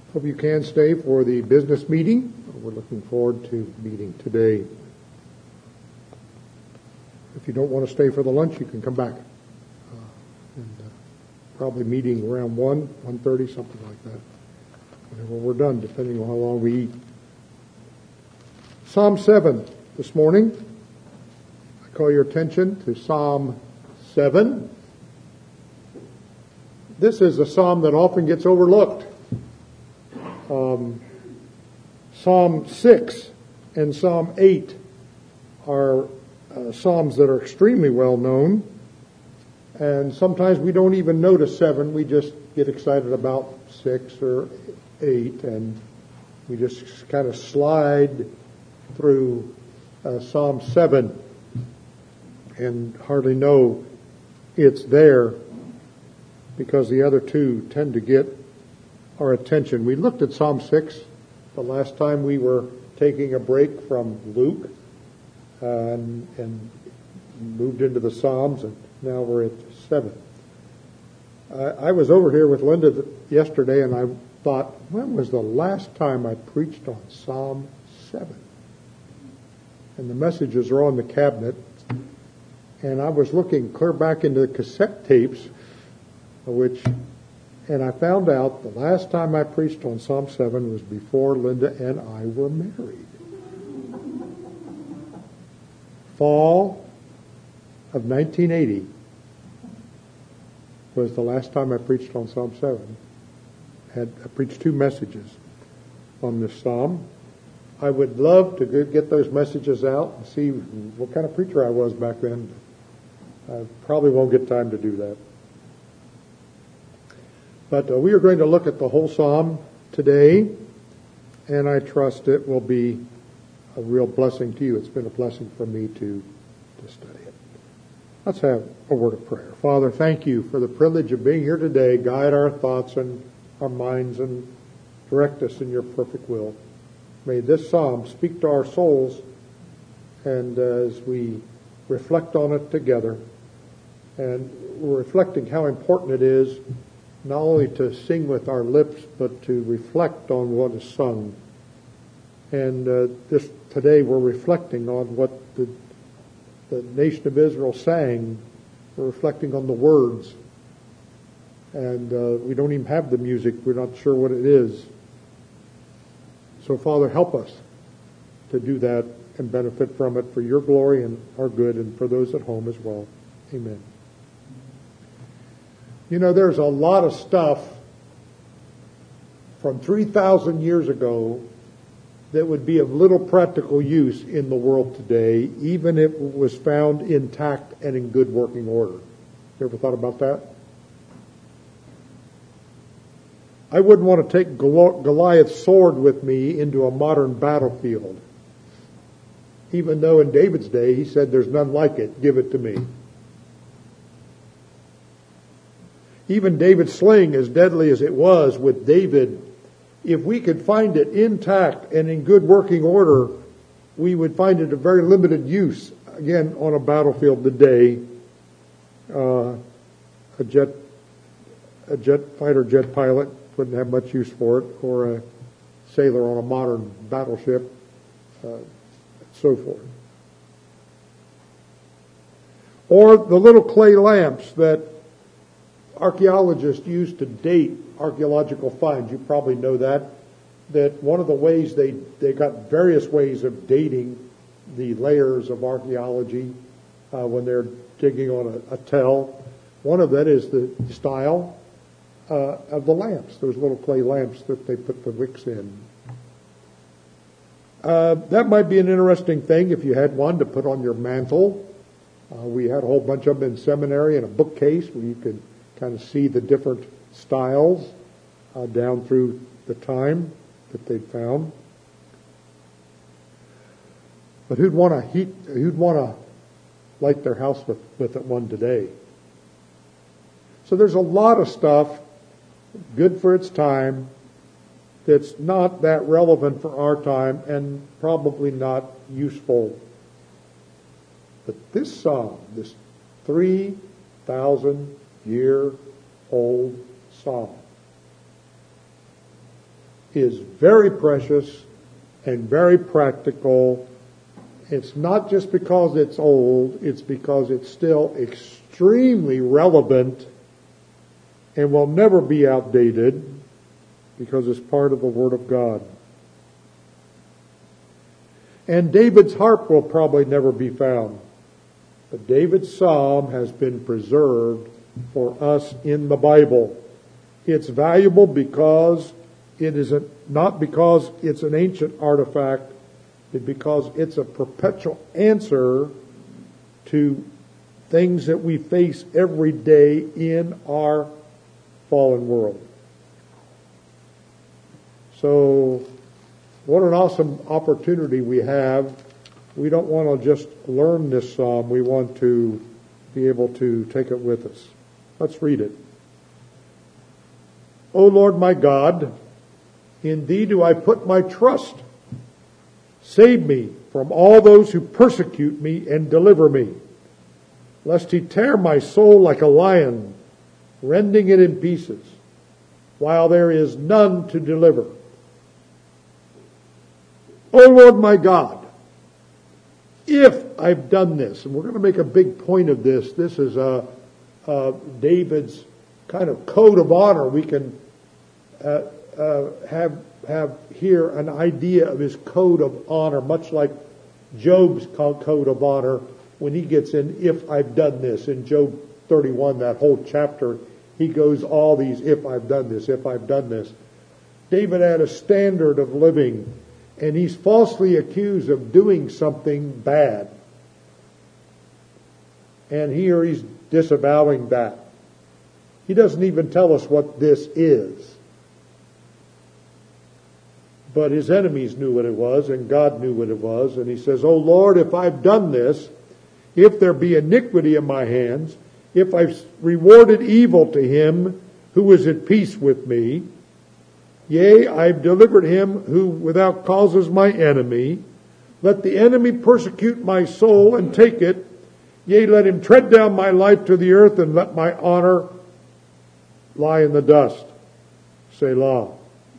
Hope you can stay for the business meeting. We're looking forward to meeting today. If you don't want to stay for the lunch, you can come back. Probably meeting around 1:30, something like that. Whenever we're done, depending on how long we eat. Psalm 7 this morning. I call your attention to Psalm 7. This is a psalm that often gets overlooked. Psalm 6 and Psalm 8 are psalms that are extremely well known. And sometimes we don't even notice 7. We just get excited about 6 or 8. And we just kind of slide through Psalm 7 and hardly know it's there because the other two tend to get our attention. We looked at Psalm 6 the last time we were taking a break from Luke and moved into the Psalms, and now we're at 7. I was over here with Linda yesterday, and I thought, when was the last time I preached on Psalm 7? And the messages are on the cabinet, and I was looking clear back into the cassette tapes, and I found out the last time I preached on Psalm 7 was before Linda and I were married. Fall of 1980 was the last time I preached on Psalm 7. I preached 2 messages on this psalm. I would love to get those messages out and see what kind of preacher I was back then. I probably won't get time to do that. But we are going to look at the whole psalm today, and I trust it will be a real blessing to you. It's been a blessing for me to study it. Let's have a word of prayer. Father, thank you for the privilege of being here today. Guide our thoughts and our minds and direct us in your perfect will. May this psalm speak to our souls, and as we reflect on it together, and we're reflecting how important it is not only to sing with our lips, but to reflect on what is sung. And today we're reflecting on what the nation of Israel sang. We're reflecting on the words. And we don't even have the music. We're not sure what it is. So, Father, help us to do that and benefit from it for your glory and our good, and for those at home as well. Amen. You know, there's a lot of stuff from 3,000 years ago that would be of little practical use in the world today, even if it was found intact and in good working order. You ever thought about that? I wouldn't want to take Goliath's sword with me into a modern battlefield, even though in David's day he said, "There's none like it, give it to me." Even David's sling, as deadly as it was with David, if we could find it intact and in good working order, we would find it of very limited use, again, on a battlefield today. A fighter jet pilot wouldn't have much use for it, or a sailor on a modern battleship, so forth. Or the little clay lamps that archaeologists use to date archaeological finds. You probably know that one of the ways they got various ways of dating the layers of archaeology when they're digging on a tell. One of that is the style of the lamps, those little clay lamps that they put the wicks in. That might be an interesting thing if you had one to put on your mantle. We had a whole bunch of them in seminary in a bookcase where you could kind of see the different styles down through the time that they'd found. But who'd want to light their house with one today? So there's a lot of stuff good for its time that's not that relevant for our time and probably not useful. But this psalm, this 3,000-year-old psalm, is very precious and very practical. It's not just because it's old, it's because it's still extremely relevant and will never be outdated because it's part of the Word of God. And David's harp will probably never be found. But David's psalm has been preserved for us in the Bible. It's valuable because it is not because it's an ancient artifact, but because it's a perpetual answer to things that we face every day in our fallen world. So, what an awesome opportunity we have. We don't want to just learn this psalm. We want to be able to take it with us. Let's read it. O Lord my God, in Thee do I put my trust. Save me from all those who persecute me and deliver me, lest He tear my soul like a lion, rending it in pieces, while there is none to deliver. O Lord my God, if I've done this, and we're going to make a big point of this, this is David's kind of code of honor. We can have here an idea of his code of honor, much like Job's code of honor when he gets in, if I've done this. In Job 31, that whole chapter, he goes all these, if I've done this, if I've done this. David had a standard of living, and he's falsely accused of doing something bad. And here he's disavowing that. He doesn't even tell us what this is. But his enemies knew what it was, and God knew what it was. And he says, O Lord, if I've done this, if there be iniquity in my hands, if I've rewarded evil to him who is at peace with me, yea, I've delivered him who without cause is my enemy. Let the enemy persecute my soul and take it. Yea, let him tread down my life to the earth, and let my honor lie in the dust. Selah.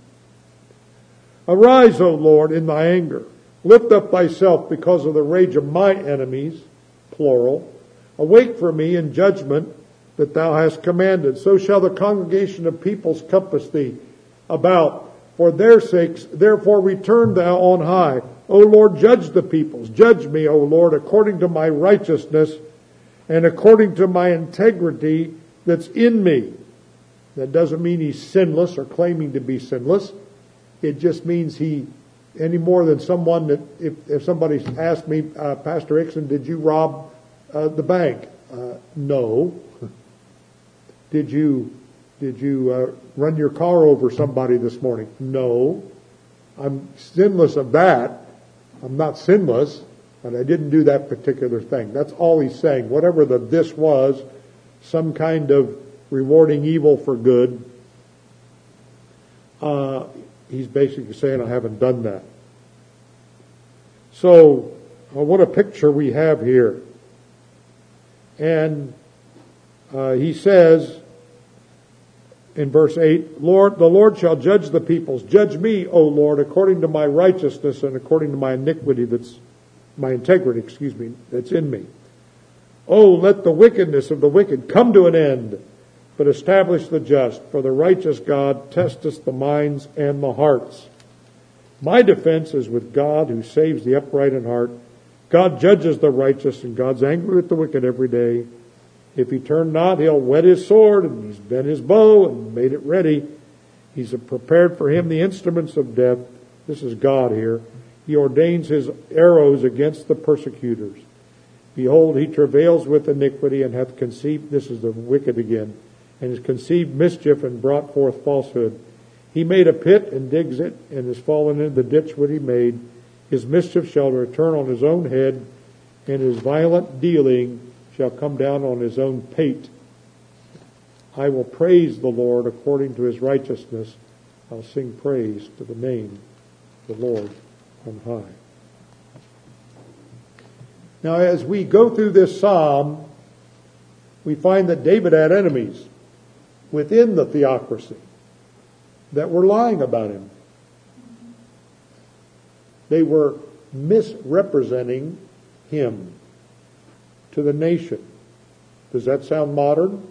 Arise, O Lord, in thy anger. Lift up thyself because of the rage of my enemies, plural. Awake for me in judgment that thou hast commanded. So shall the congregation of peoples compass thee about for their sakes. Therefore return thou on high. O Lord, judge the peoples. Judge me, O Lord, according to my righteousness and according to my integrity that's in me. That doesn't mean he's sinless or claiming to be sinless. It just means he, any more than someone that, if somebody asked me, Pastor Ixon, did you rob the bank? No. Did you run your car over somebody this morning? No. I'm sinless of that. I'm not sinless, but I didn't do that particular thing. That's all he's saying. Whatever the this was, some kind of rewarding evil for good, he's basically saying, I haven't done that. So, what a picture we have here. And he says in verse 8, Lord, the Lord shall judge the peoples. Judge me, O Lord, according to my righteousness and according to my iniquity my integrity, that's in me. Oh, let the wickedness of the wicked come to an end, but establish the just. For the righteous God testeth the minds and the hearts. My defense is with God who saves the upright in heart. God judges the righteous, and God's angry with the wicked every day. If he turn not, he'll whet his sword, and he's bent his bow and made it ready. He's prepared for him the instruments of death. This is God here. He ordains his arrows against the persecutors. Behold, he travails with iniquity and hath conceived, this is the wicked again, and has conceived mischief and brought forth falsehood. He made a pit and digs it, and is fallen into the ditch which he made. His mischief shall return on his own head, and his violent dealing shall come down on his own pate. I will praise the Lord according to his righteousness. I'll sing praise to the name of the Lord on high. Now, as we go through this psalm, we find that David had enemies within the theocracy that were lying about him. They were misrepresenting him to the nation. Does that sound modern?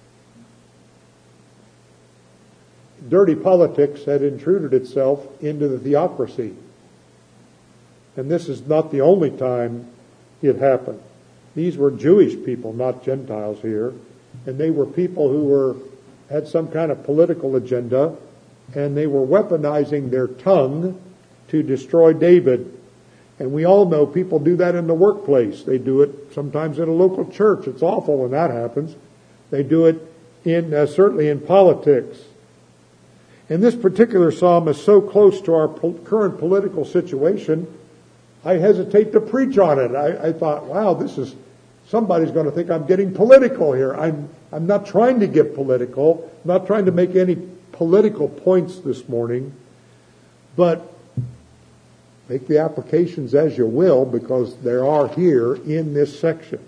Dirty politics had intruded itself into the theocracy. And this is not the only time it happened. These were Jewish people, not Gentiles here. And they were people who had some kind of political agenda, and they were weaponizing their tongue to destroy David. And we all know people do that in the workplace. They do it sometimes in a local church. It's awful when that happens. They do it certainly in politics. And this particular psalm is so close to our current political situation, I hesitate to preach on it. I thought, wow, somebody's going to think I'm getting political here. I'm not trying to get political. I'm not trying to make any political points this morning. But make the applications as you will, because there are here in this section.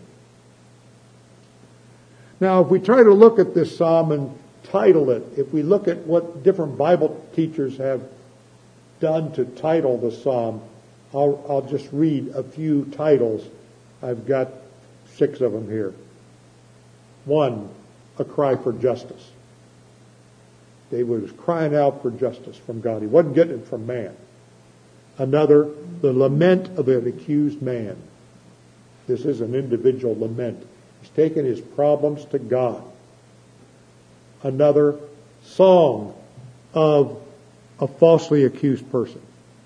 Now, if we try to look at this psalm and title it, if we look at what different Bible teachers have done to title the psalm, I'll just read a few titles. I've got 6 of them here. 1, a cry for justice. David was crying out for justice from God. He wasn't getting it from man. Another, the lament of an accused man. This is an individual lament. He's taken his problems to God. Another, song of a falsely accused person.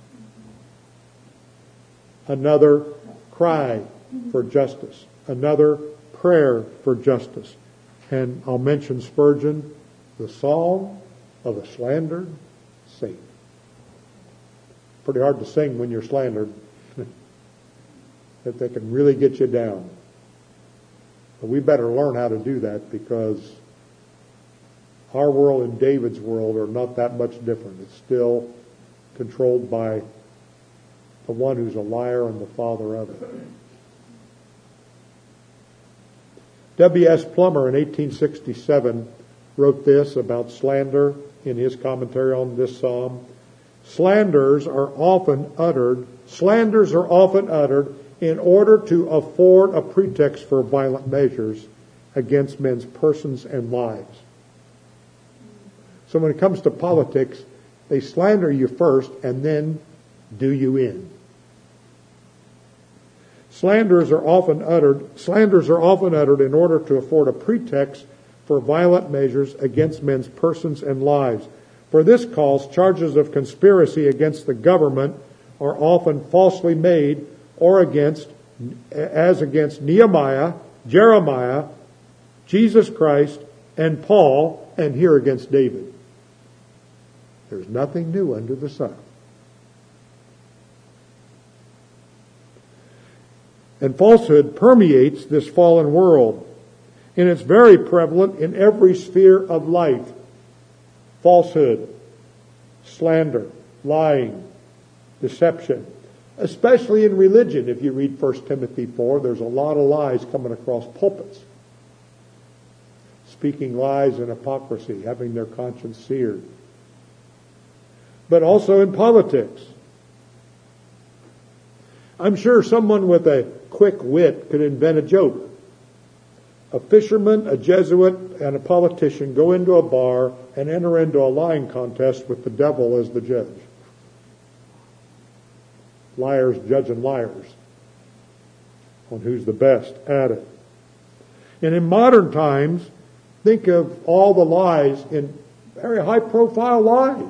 Another, cry for justice. Another, prayer for justice. And I'll mention Spurgeon, the song of a slandered saint. Pretty hard to sing when you're slandered. That they can really get you down. But we better learn how to do that, because our world and David's world are not that much different. It's still controlled by the one who's a liar and the father of it. W.S. Plummer in 1867 wrote this about slander in his commentary on this psalm. Slanders are often uttered in order to afford a pretext for violent measures against men's persons and lives. So when it comes to politics, they slander you first and then do you in. Slanders are often uttered in order to afford a pretext for violent measures against men's persons and lives. For this cause, charges of conspiracy against the government are often falsely made, or against Nehemiah, Jeremiah, Jesus Christ, and Paul, and here against David. There's nothing new under the sun. And falsehood permeates this fallen world, and it's very prevalent in every sphere of life. Falsehood, slander, lying, deception, especially in religion. If you read 1 Timothy 4, there's a lot of lies coming across pulpits. Speaking lies and hypocrisy, having their conscience seared. But also in politics. I'm sure someone with a quick wit could invent a joke. A fisherman, a Jesuit, and a politician go into a bar and enter into a lying contest with the devil as the judge. Liars judging liars on who's the best at it. And in modern times, think of all the lies, in very high-profile lies.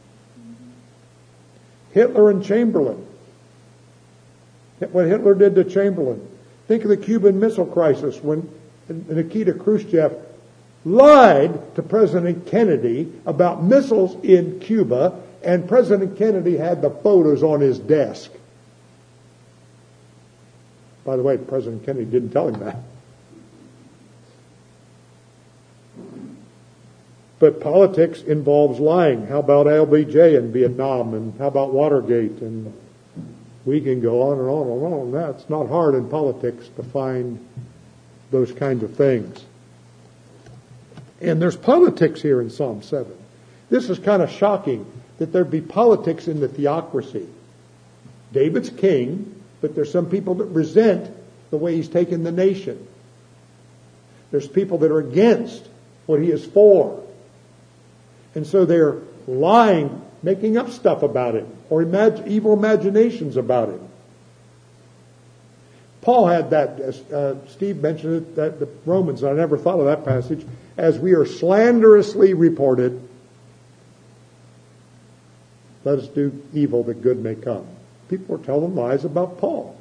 Hitler and Chamberlain. What Hitler did to Chamberlain. Think of the Cuban Missile Crisis when Nikita Khrushchev lied to President Kennedy about missiles in Cuba, and President Kennedy had the photos on his desk. By the way, President Kennedy didn't tell him that. But politics involves lying. How about LBJ in Vietnam? And how about Watergate? And we can go on and on and on. That's not hard in politics to find those kinds of things. And there's politics here in Psalm 7. This is kind of shocking that there be politics in the theocracy. David's king, but there's some people that resent the way he's taken the nation. There's people that are against what he is for. And so they're lying, making up stuff about him, or evil imaginations about him. Paul had that, as Steve mentioned it, that the Romans, I never thought of that passage, as we are slanderously reported, let us do evil that good may come. People are telling lies about Paul.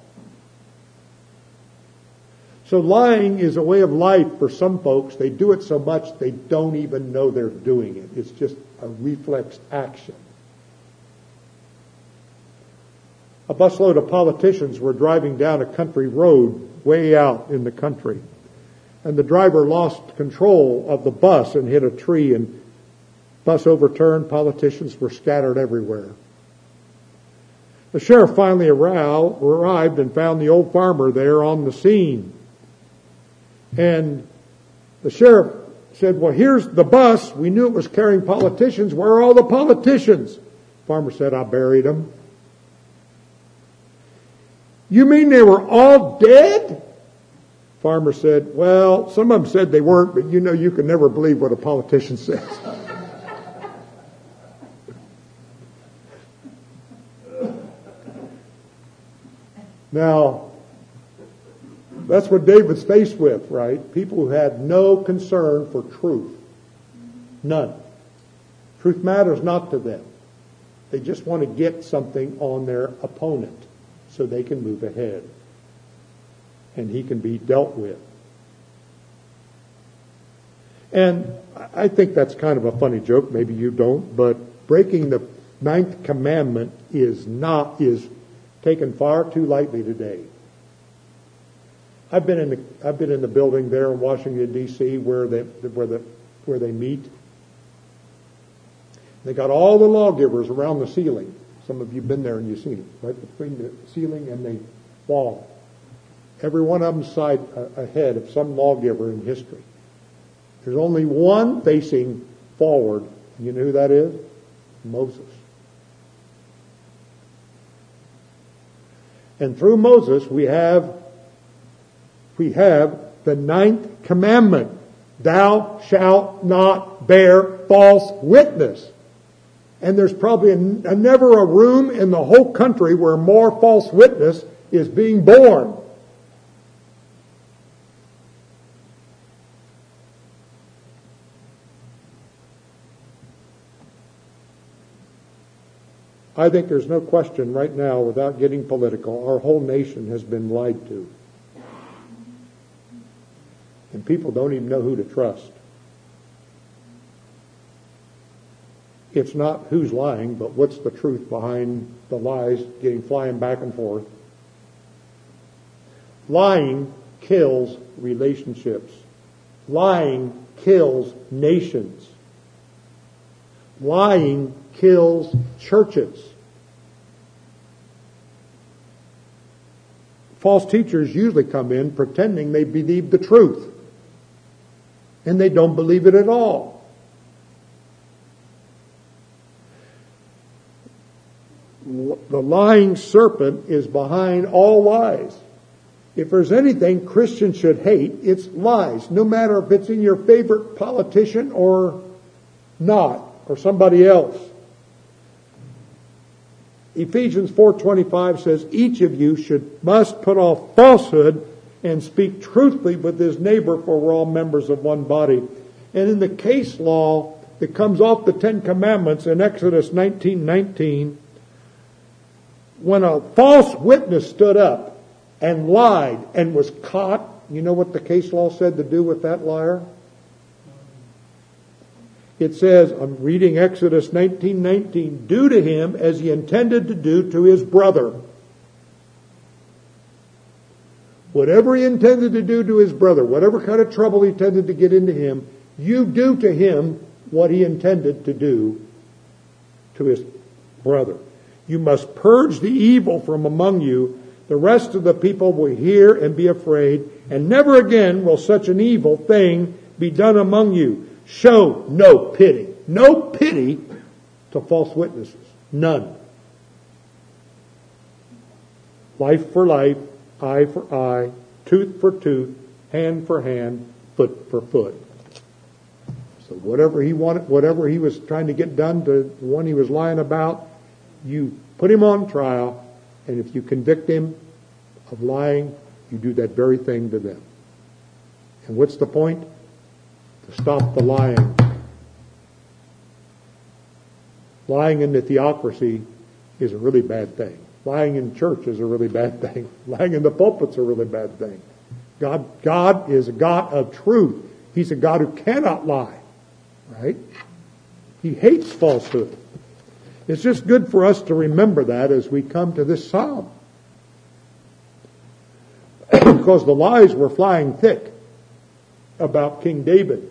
So lying is a way of life for some folks. They do it so much they don't even know they're doing it. It's just a reflex action. A busload of politicians were driving down a country road way out in the country. And the driver lost control of the bus and hit a tree, and bus overturned. Politicians were scattered everywhere. The sheriff finally arrived and found the old farmer there on the scene. And the sheriff said, well, here's the bus. We knew it was carrying politicians. Where are all the politicians? Farmer said, I buried them. You mean they were all dead? Farmer said, well, some of them said they weren't, but you know you can never believe what a politician says. Now, that's what David's faced with, right? People who had no concern for truth. None. Truth matters not to them. They just want to get something on their opponent so they can move ahead. And he can be dealt with. And I think that's kind of a funny joke. Maybe you don't. But breaking the 9th commandment is taken far too lightly today. I've been in the building there in Washington D.C. where they meet. They got all the lawgivers around the ceiling. Some of you've been there and you've seen it, right between the ceiling and the wall. Every one of them side ahead of some lawgiver in history. There's only one facing forward. You know who that is? Moses. And through Moses we have the 9th commandment. Thou shalt not bear false witness. And there's probably never a room in the whole country where more false witness is being born. I think there's no question right now, without getting political, our whole nation has been lied to. And people don't even know who to trust. It's not who's lying, but what's the truth behind the lies flying back and forth. Lying kills relationships. Lying kills nations. Lying kills churches. False teachers usually come in pretending they believe the truth. And they don't believe it at all. The lying serpent is behind all lies. If there's anything Christians should hate, it's lies. No matter if it's in your favorite politician or not, or somebody else. Ephesians 4:25 says, each of you must put off falsehood and speak truthfully with his neighbor, for we're all members of one body. And in the case law that comes off the 10 Commandments in Exodus 19:19, when a false witness stood up and lied and was caught, you know what the case law said to do with that liar? It says, I'm reading Exodus 19:19, do to him as he intended to do to his brother. Whatever he intended to do to his brother, whatever kind of trouble he intended to get into him, you do to him what he intended to do to his brother. You must purge the evil from among you. The rest of the people will hear and be afraid, and never again will such an evil thing be done among you. Show no pity. No pity to false witnesses. None. Life for life, eye for eye, tooth for tooth, hand for hand, foot for foot. So whatever he wanted, whatever he was trying to get done to the one he was lying about, you put him on trial, and if you convict him of lying, you do that very thing to them. And what's the point? To stop the lying. Lying in the theocracy is a really bad thing. Lying in church is a really bad thing. Lying in the pulpit's a really bad thing. God is a God of truth. He's a God who cannot lie. Right? He hates falsehood. It's just good for us to remember that as we come to this psalm. Because the lies were flying thick about King David.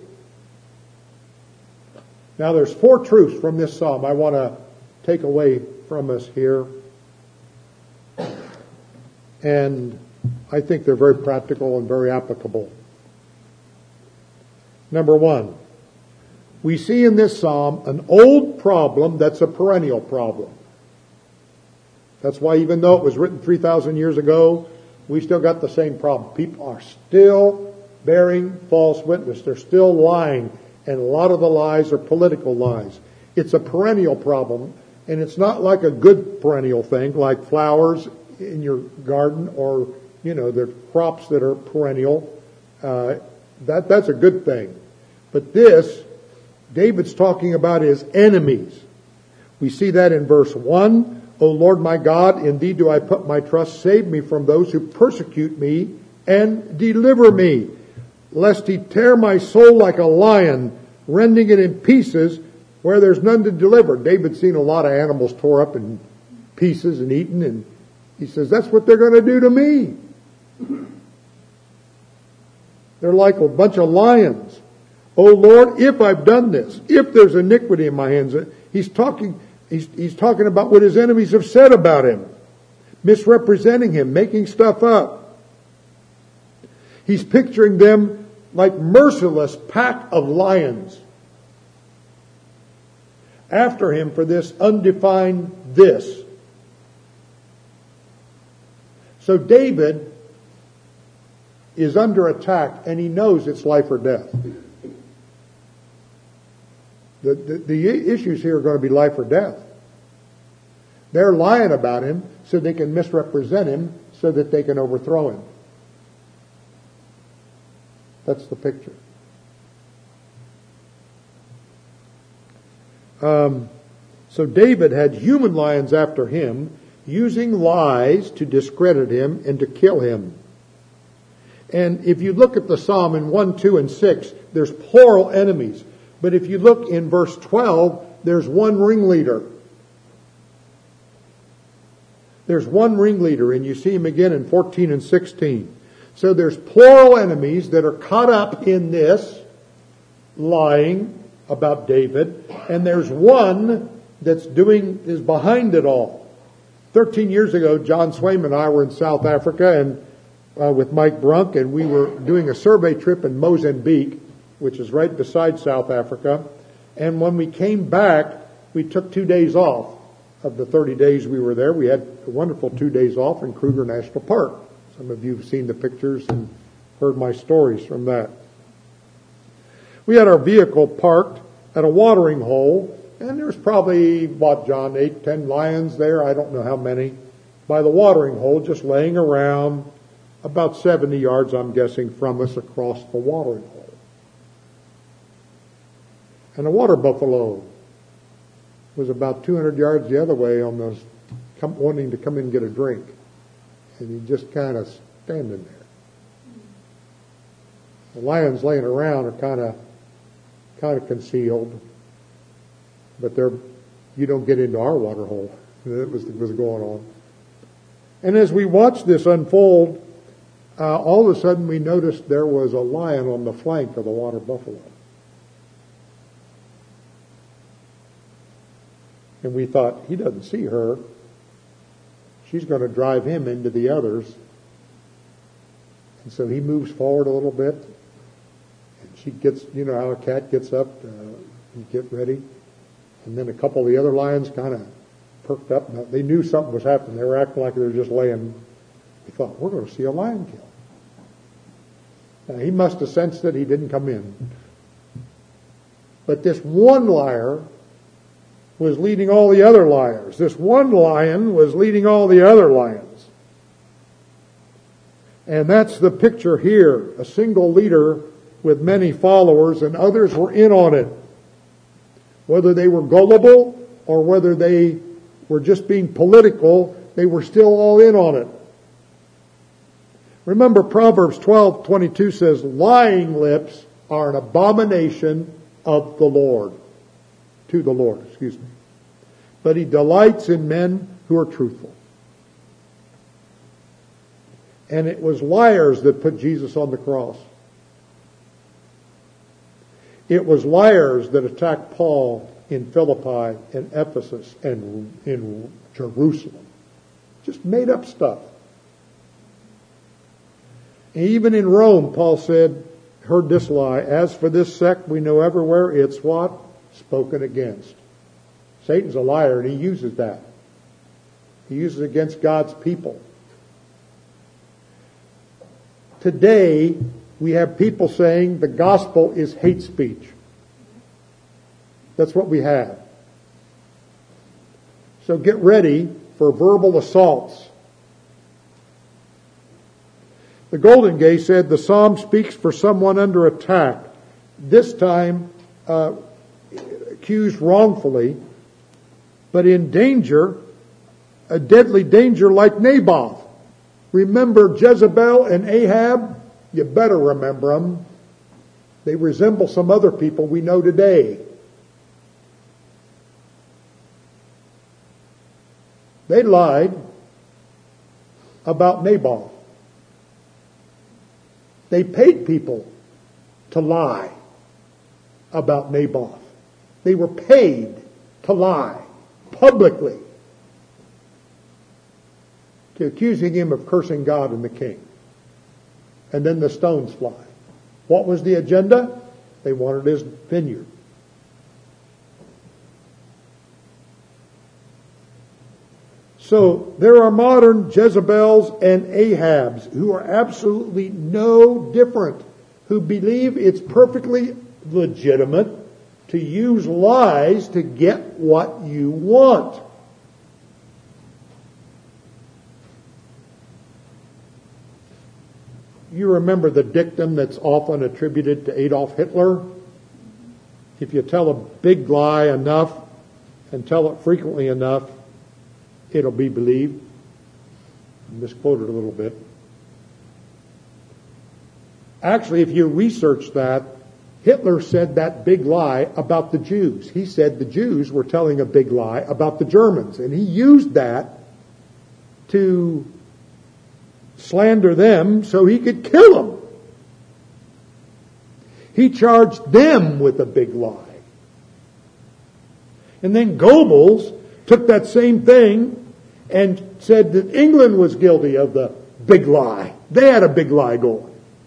Now there's 4 truths from this psalm I want to take away from us here. And I think they're very practical and very applicable. Number 1, we see in this psalm an old problem that's a perennial problem. That's why even though it was written 3,000 years ago, we still got the same problem. People are still bearing false witness. They're still lying. And a lot of the lies are political lies. It's a perennial problem. And it's not like a good perennial thing, like flowers in your garden or, the crops that are perennial. That's a good thing. But this, David's talking about his enemies. We see that in verse 1. O Lord my God, in thee do I put my trust. Save me from those who persecute me and deliver me, lest he tear my soul like a lion, rending it in pieces where there's none to deliver. David's seen a lot of animals tore up in pieces and eaten, and he says, that's what they're going to do to me. They're like a bunch of lions. O Lord, if I've done this, if there's iniquity in my hands, he's talking about what his enemies have said about him, misrepresenting him, making stuff up. He's picturing them like merciless pack of lions after him for this undefined this. So David is under attack, and he knows it's life or death. The issues here are going to be life or death. They're lying about him so they can misrepresent him so that they can overthrow him. That's the picture. So David had human lions after him, using lies to discredit him and to kill him. And if you look at the psalm in 1, 2, and 6, there's plural enemies. But if you look in verse 12, there's one ringleader. There's one ringleader, and you see him again in 14 and 16. So there's plural enemies that are caught up in this lying about David, and there's one that's is behind it all. 13 years ago, John Swaim and I were in South Africa and with Mike Brunk, and we were doing a survey trip in Mozambique, which is right beside South Africa. And when we came back, we took 2 days off of the 30 days we were there. We had a wonderful 2 days off in Kruger National Park. Some of you have seen the pictures and heard my stories from that. We had our vehicle parked at a watering hole, and there's probably, 8, 10 lions there, I don't know how many, by the watering hole, just laying around about 70 yards, I'm guessing, from us across the watering hole. And a water buffalo was about 200 yards the other way on those, wanting to come in and get a drink. And he just kind of standing there. The lions laying around are kind of concealed, but you don't get into our water hole. That was going on. And as we watched this unfold, all of a sudden we noticed there was a lion on the flank of the water buffalo. And we thought, he doesn't see her. She's going to drive him into the others. And so he moves forward a little bit. And she gets, how a cat gets up, you get ready. And then a couple of the other lions kind of perked up. Now, they knew something was happening. They were acting like they were just laying He thought, we're going to see a lion kill. Now, he must have sensed that he didn't come in. But this one liar was leading all the other liars. This one lion was leading all the other lions. And that's the picture here. A single leader with many followers, and others were in on it. Whether they were gullible or whether they were just being political, they were still all in on it. Remember, Proverbs 12:22 says, lying lips are an abomination of the Lord. To the Lord, excuse me. But He delights in men who are truthful. And it was liars that put Jesus on the cross. It was liars that attacked Paul in Philippi and Ephesus and in Jerusalem. Just made up stuff. And even in Rome, Paul said, heard this lie, as for this sect we know everywhere, it's what? Spoken against. Satan's a liar, and he uses that. He uses it against God's people. Today, we have people saying the gospel is hate speech. That's what we have. So get ready for verbal assaults. The Golden Gate said the psalm speaks for someone under attack, this time accused wrongfully, but in danger, a deadly danger like Naboth. Remember Jezebel and Ahab? You better remember them. They resemble some other people we know today. They lied about Naboth. They paid people to lie about Naboth. They were paid to lie publicly, to accusing him of cursing God and the king. And then the stones fly. What was the agenda? They wanted his vineyard. So there are modern Jezebels and Ahabs who are absolutely no different, who believe it's perfectly legitimate to use lies to get what you want. You remember the dictum that's often attributed to Adolf Hitler? If you tell a big lie enough and tell it frequently enough, it'll be believed. I misquoted a little bit. Actually, if you research that, Hitler said that big lie about the Jews. He said the Jews were telling a big lie about the Germans, and he used that to slander them so he could kill them. He charged them with a big lie. And then Goebbels took that same thing and said that England was guilty of the big lie. They had a big lie going.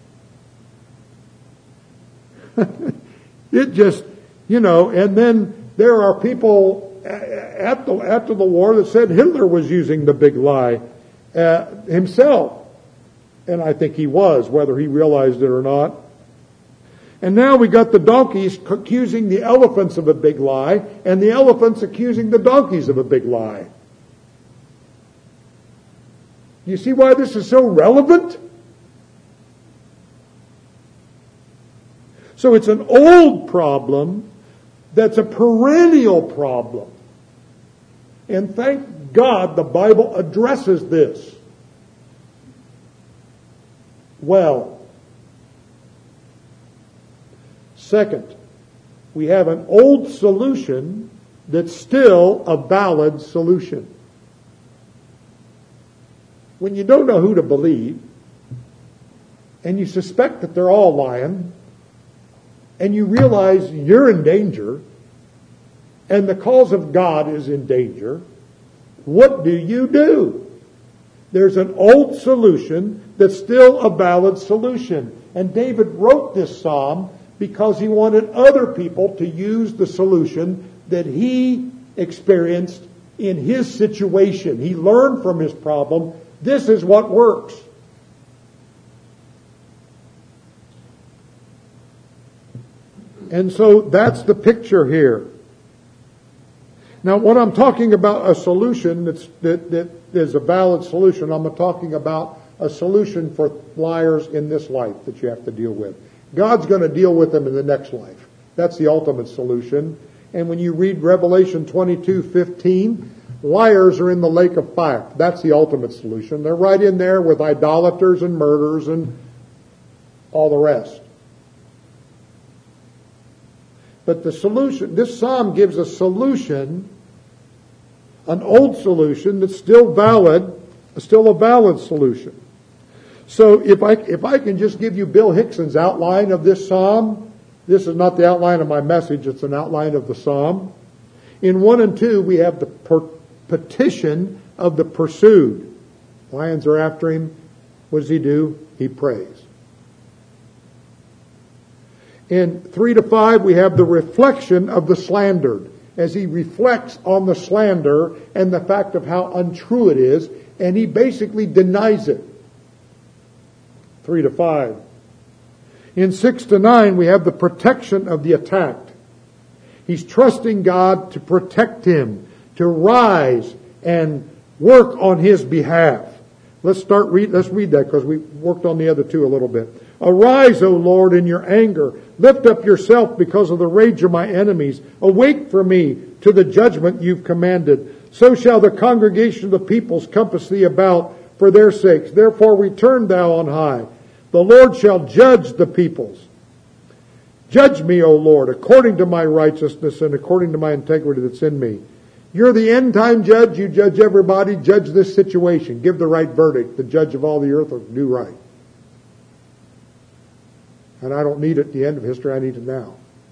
It just, and then there are people after the war that said Hitler was using the big lie himself. And I think he was, whether he realized it or not. And now we got the donkeys accusing the elephants of a big lie, and the elephants accusing the donkeys of a big lie. You see why this is so relevant? So it's an old problem that's a perennial problem. And thank God the Bible addresses this well. Second, we have an old solution that's still a valid solution. When you don't know who to believe, and you suspect that they're all lying, and you realize you're in danger, and the cause of God is in danger, what do? There's an old solution that's still a valid solution. And David wrote this psalm because he wanted other people to use the solution that he experienced in his situation. He learned from his problem This is what works. And so that's the picture here. Now, when I'm talking about a solution that is a valid solution, I'm talking about a solution for liars in this life that you have to deal with. God's going to deal with them in the next life. That's the ultimate solution. And when you read Revelation 22:15, liars are in the lake of fire. That's the ultimate solution. They're right in there with idolaters and murderers and all the rest. But the solution, this psalm gives a solution, an old solution that's still valid, still a valid solution. So if I can just give you Bill Hickson's outline of this psalm, this is not the outline of my message, it's an outline of the psalm. In 1 and 2, we have the petition of the pursued. Lions are after him. What does he do? He prays. In 3 to 5, we have the reflection of the slandered, as he reflects on the slander and the fact of how untrue it is, and he basically denies it. 3 to 5. In 6 to 9, we have the protection of the attacked. He's trusting God to protect him, to rise and work on his behalf. Let's read that because we worked on the other two a little bit. Arise, O Lord, in your anger. Lift up yourself because of the rage of my enemies. Awake for me to the judgment you've commanded. So shall the congregation of the peoples compass thee about for their sakes. Therefore return thou on high. The Lord shall judge the peoples. Judge me, O Lord, according to my righteousness and according to my integrity that's in me. You're the end time judge. You judge everybody. Judge this situation. Give the right verdict. The judge of all the earth will do right. And I don't need it at the end of history. I need it now.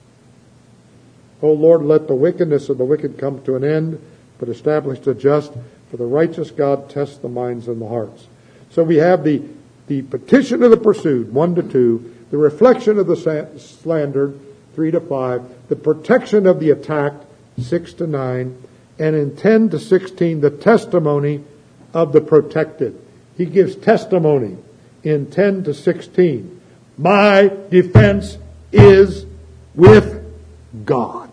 O Lord, let the wickedness of the wicked come to an end, but establish the just. For the righteous God tests the minds and the hearts. So we have the petition of the pursued, 1 to 2, the reflection of the slandered, 3 to 5, the protection of the attacked, 6 to 9, and in 10 to 16, the testimony of the protected. He gives testimony in 10 to 16. My defense is with God,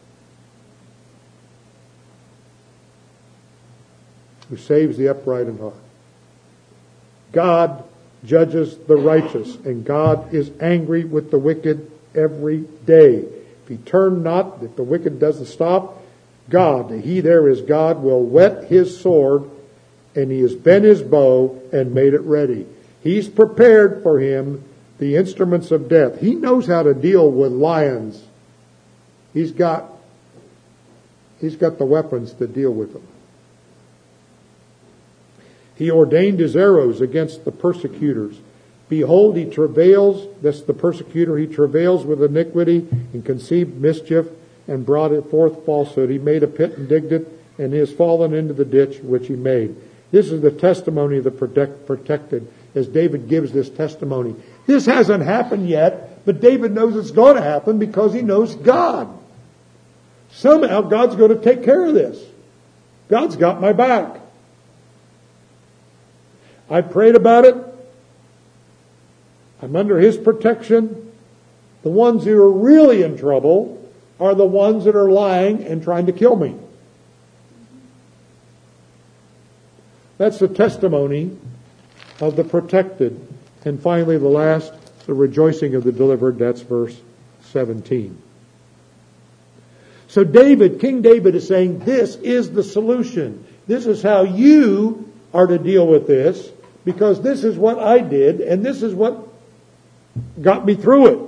who saves the upright in heart. God judges the righteous, and God is angry with the wicked every day. If he turn not, if the wicked doesn't stop, God, he there is God, will whet his sword, and he has bent his bow and made it ready. He's prepared for him the instruments of death. He knows how to deal with lions. He's got the weapons to deal with them. He ordained his arrows against the persecutors. Behold, he travails, that's the persecutor, he travails with iniquity and conceived mischief and brought it forth falsehood. He made a pit and digged it, and he has fallen into the ditch which he made. This is the testimony of the protected, as David gives this testimony. This hasn't happened yet, but David knows it's going to happen because he knows God. Somehow God's going to take care of this. God's got my back. I prayed about it. I'm under his protection. The ones who are really in trouble are the ones that are lying and trying to kill me. That's the testimony of the protected. And finally, the last, the rejoicing of the delivered. That's verse 17. So King David is saying, this is the solution. This is how you are to deal with this, because this is what I did, and this is what got me through it.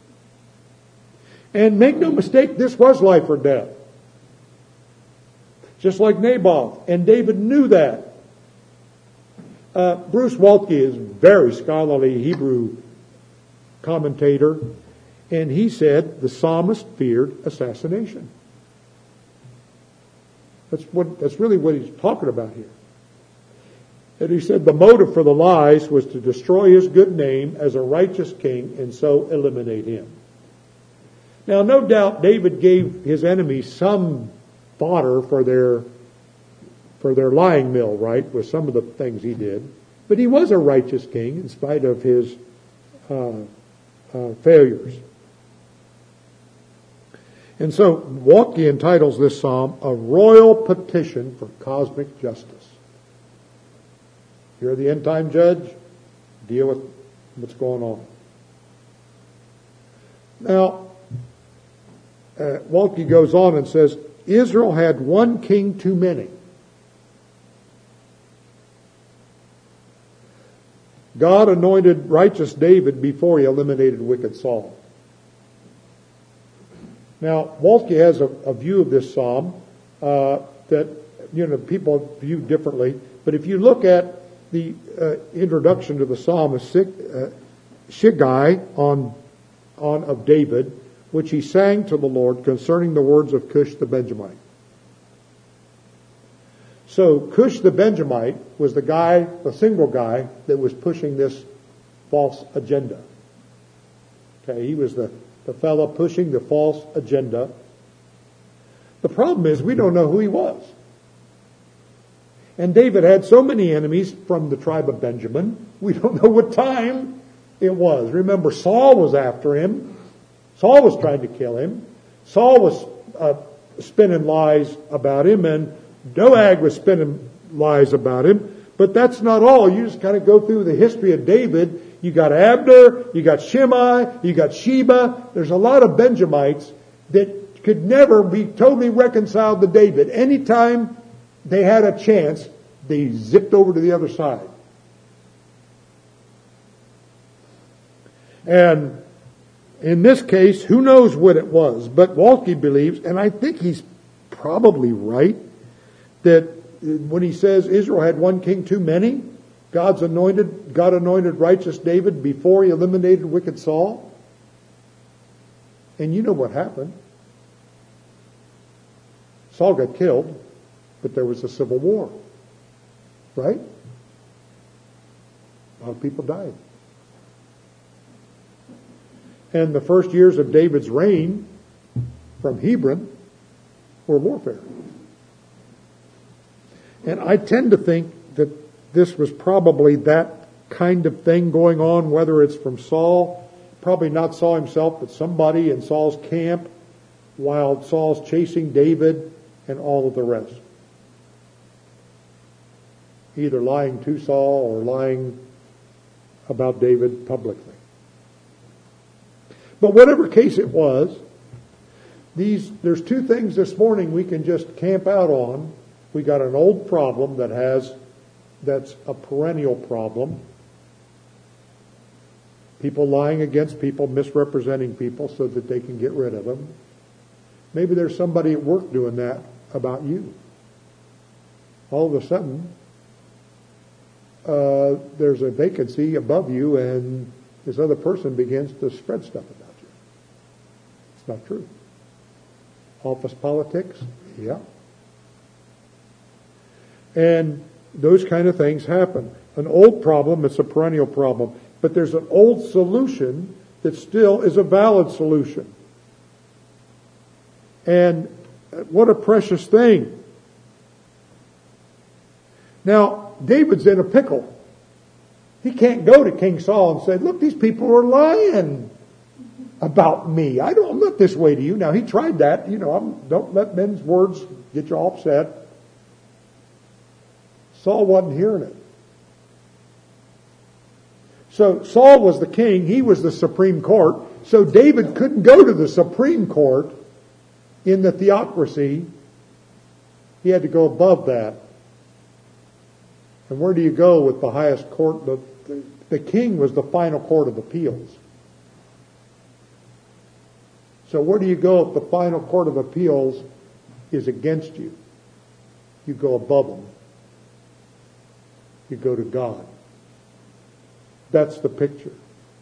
And make no mistake, this was life or death. Just like Naboth. And David knew that. Bruce Waltke is a very scholarly Hebrew commentator, and he said the psalmist feared assassination. That's really what he's talking about here. And he said the motive for the lies was to destroy his good name as a righteous king and so eliminate him. Now, no doubt David gave his enemies some fodder for their for their lying mill, right, with some of the things he did. But he was a righteous king in spite of his failures. And so Waltke entitles this psalm, A Royal Petition for Cosmic Justice. You're the end time judge, deal with what's going on. Now, Waltke goes on and says, Israel had one king too many. God anointed righteous David before he eliminated wicked Saul. Now, Waltke has a view of this psalm that people view differently. But if you look at the introduction to the psalm of Shiggai of David, which he sang to the Lord concerning the words of Cush the Benjamite. So Cush the Benjamite was the single guy that was pushing this false agenda. Okay, he was the fellow pushing the false agenda. The problem is we don't know who he was. And David had so many enemies from the tribe of Benjamin, we don't know what time it was. Remember, Saul was after him. Saul was trying to kill him. Saul was spinning lies about him, and Doeg was spinning lies about him. But that's not all. You just kind of go through the history of David. You got Abner, you got Shimei, you got Sheba. There's a lot of Benjamites that could never be totally reconciled to David. Anytime they had a chance, they zipped over to the other side. And in this case, who knows what it was? But Waltke believes, and I think he's probably right, that when he says Israel had one king too many, God anointed righteous David before he eliminated wicked Saul. And you know what happened. Saul got killed, but there was a civil war. Right? A lot of people died. And the first years of David's reign from Hebron were warfare. And I tend to think that this was probably that kind of thing going on, whether it's from Saul, probably not Saul himself, but somebody in Saul's camp while Saul's chasing David and all of the rest. Either lying to Saul or lying about David publicly. But whatever case it was, there's two things this morning we can just camp out on. We got an old problem that's a perennial problem. People lying against people, misrepresenting people so that they can get rid of them. Maybe there's somebody at work doing that about you. All of a sudden, there's a vacancy above you and this other person begins to spread stuff about you. It's not true. Office politics? Yeah. And those kind of things happen. An old problem, it's a perennial problem. But there's an old solution that still is a valid solution. And what a precious thing. Now, David's in a pickle. He can't go to King Saul and say, look, these people are lying about me. I'm not this way to you. Now, he tried that. Don't let men's words get you all upset. Saul wasn't hearing it. So Saul was the king. He was the Supreme Court. So David couldn't go to the Supreme Court in the theocracy. He had to go above that. And where do you go with the highest court? The king was the final court of appeals. So where do you go if the final court of appeals is against you? You go above them. You go to God. That's the picture.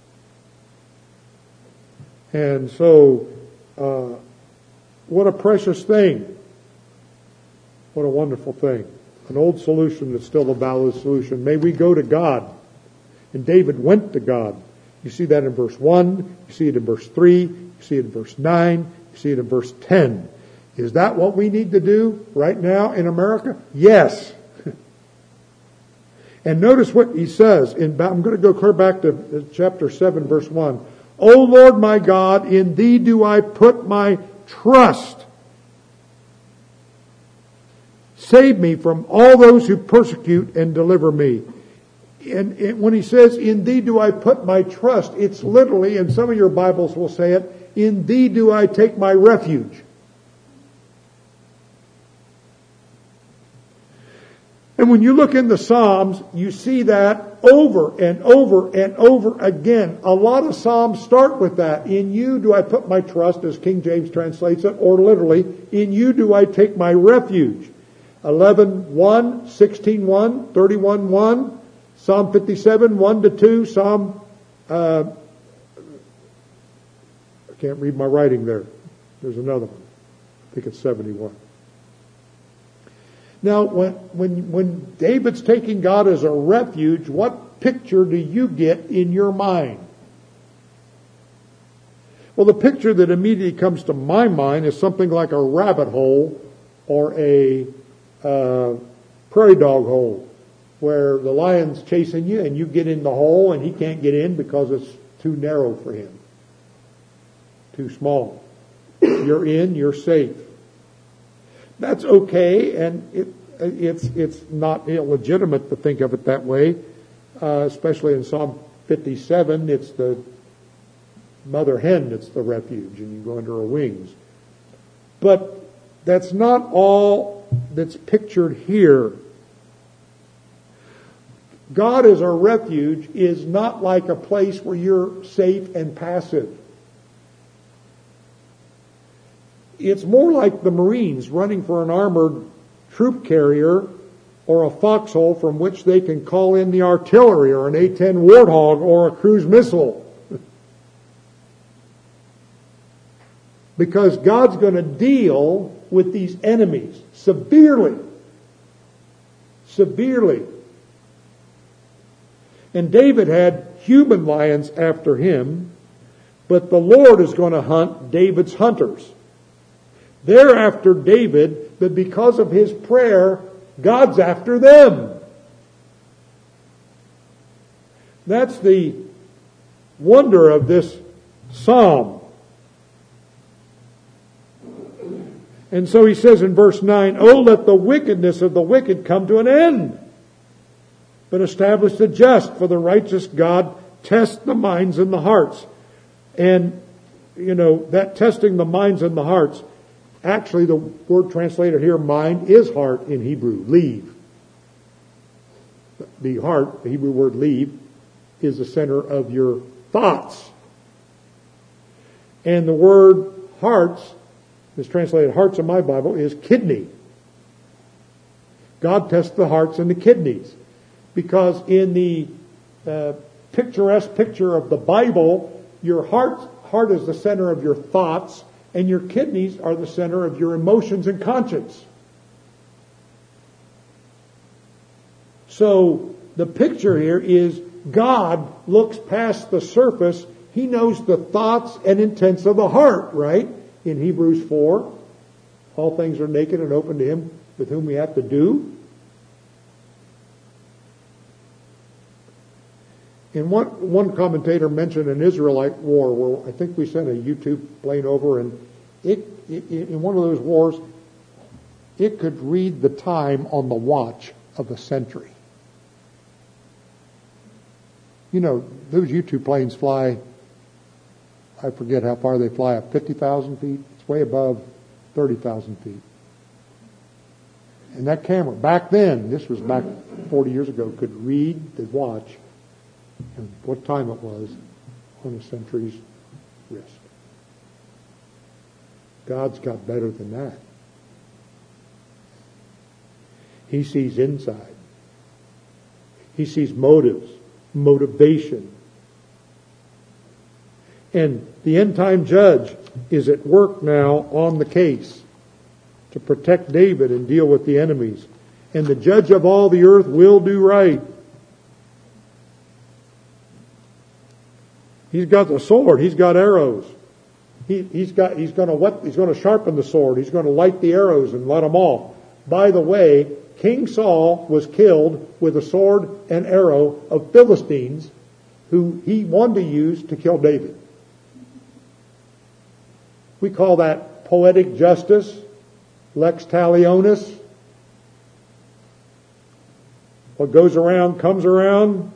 And so, what a precious thing. What a wonderful thing. An old solution that's still a valid solution. May we go to God. And David went to God. You see that in verse 1. You see it in verse 3. You see it in verse 9. You see it in verse 10. Is that what we need to do right now in America? Yes. And notice what he says. I'm going to go clear back to chapter 7, verse 1. O Lord my God, in thee do I put my trust. Save me from all those who persecute and deliver me. And when he says, in thee do I put my trust, it's literally, and some of your Bibles will say it, in thee do I take my refuge. And when you look in the Psalms, you see that over and over and over again. A lot of Psalms start with that. In you do I put my trust, as King James translates it, or literally, in you do I take my refuge. 11:1, 16:1, 31:1, Psalm 57, 1-2, Psalm, I can't read my writing there. There's another one. I think it's 71. Now, when David's taking God as a refuge, what picture do you get in your mind? Well, the picture that immediately comes to my mind is something like a rabbit hole or a prairie dog hole, where the lion's chasing you and you get in the hole and he can't get in because it's too narrow for him, too small. You're in, you're safe. That's okay, and it's not illegitimate to think of it that way, especially in Psalm 57. It's the mother hen that's the refuge, and you go under her wings. But that's not all that's pictured here. God as a refuge is not like a place where you're safe and passive. It's more like the Marines running for an armored troop carrier or a foxhole from which they can call in the artillery or an A-10 Warthog or a cruise missile. Because God's going to deal with these enemies severely. Severely. And David had human lions after him, but the Lord is going to hunt David's hunters. They're after David, but because of his prayer, God's after them. That's the wonder of this psalm. And so he says in verse 9, "Oh, let the wickedness of the wicked come to an end, but establish the just, for the righteous God tests the minds and the hearts." And, that testing the minds and the hearts, actually the word translated here, mind, is heart in Hebrew, leave. The heart, the Hebrew word leave, is the center of your thoughts. And the word hearts, is translated hearts in my Bible, is kidney. God tests the hearts and the kidneys. Because in the picturesque picture of the Bible, your heart is the center of your thoughts, and your kidneys are the center of your emotions and conscience. So the picture here is God looks past the surface. He knows the thoughts and intents of the heart, right? In Hebrews 4, all things are naked and open to him with whom we have to do. And one commentator mentioned an Israelite war where I think we sent a U-2 plane over, and in one of those wars, it could read the time on the watch of a sentry. Those U-2 planes fly, I forget how far they fly up, 50,000 feet? It's way above 30,000 feet. And that camera, back then, this was back 40 years ago, could read the watch and what time it was on a sentry's wrist. God's got better than that. He sees inside. He sees motives, motivation. And the end-time judge is at work now on the case to protect David and deal with the enemies. And the judge of all the earth will do right. He's got the sword. He's got arrows. He's going to sharpen the sword. He's going to light the arrows and let them off. By the way, King Saul was killed with a sword and arrow of Philistines who he wanted to use to kill David. We call that poetic justice, lex talionis. What goes around comes around.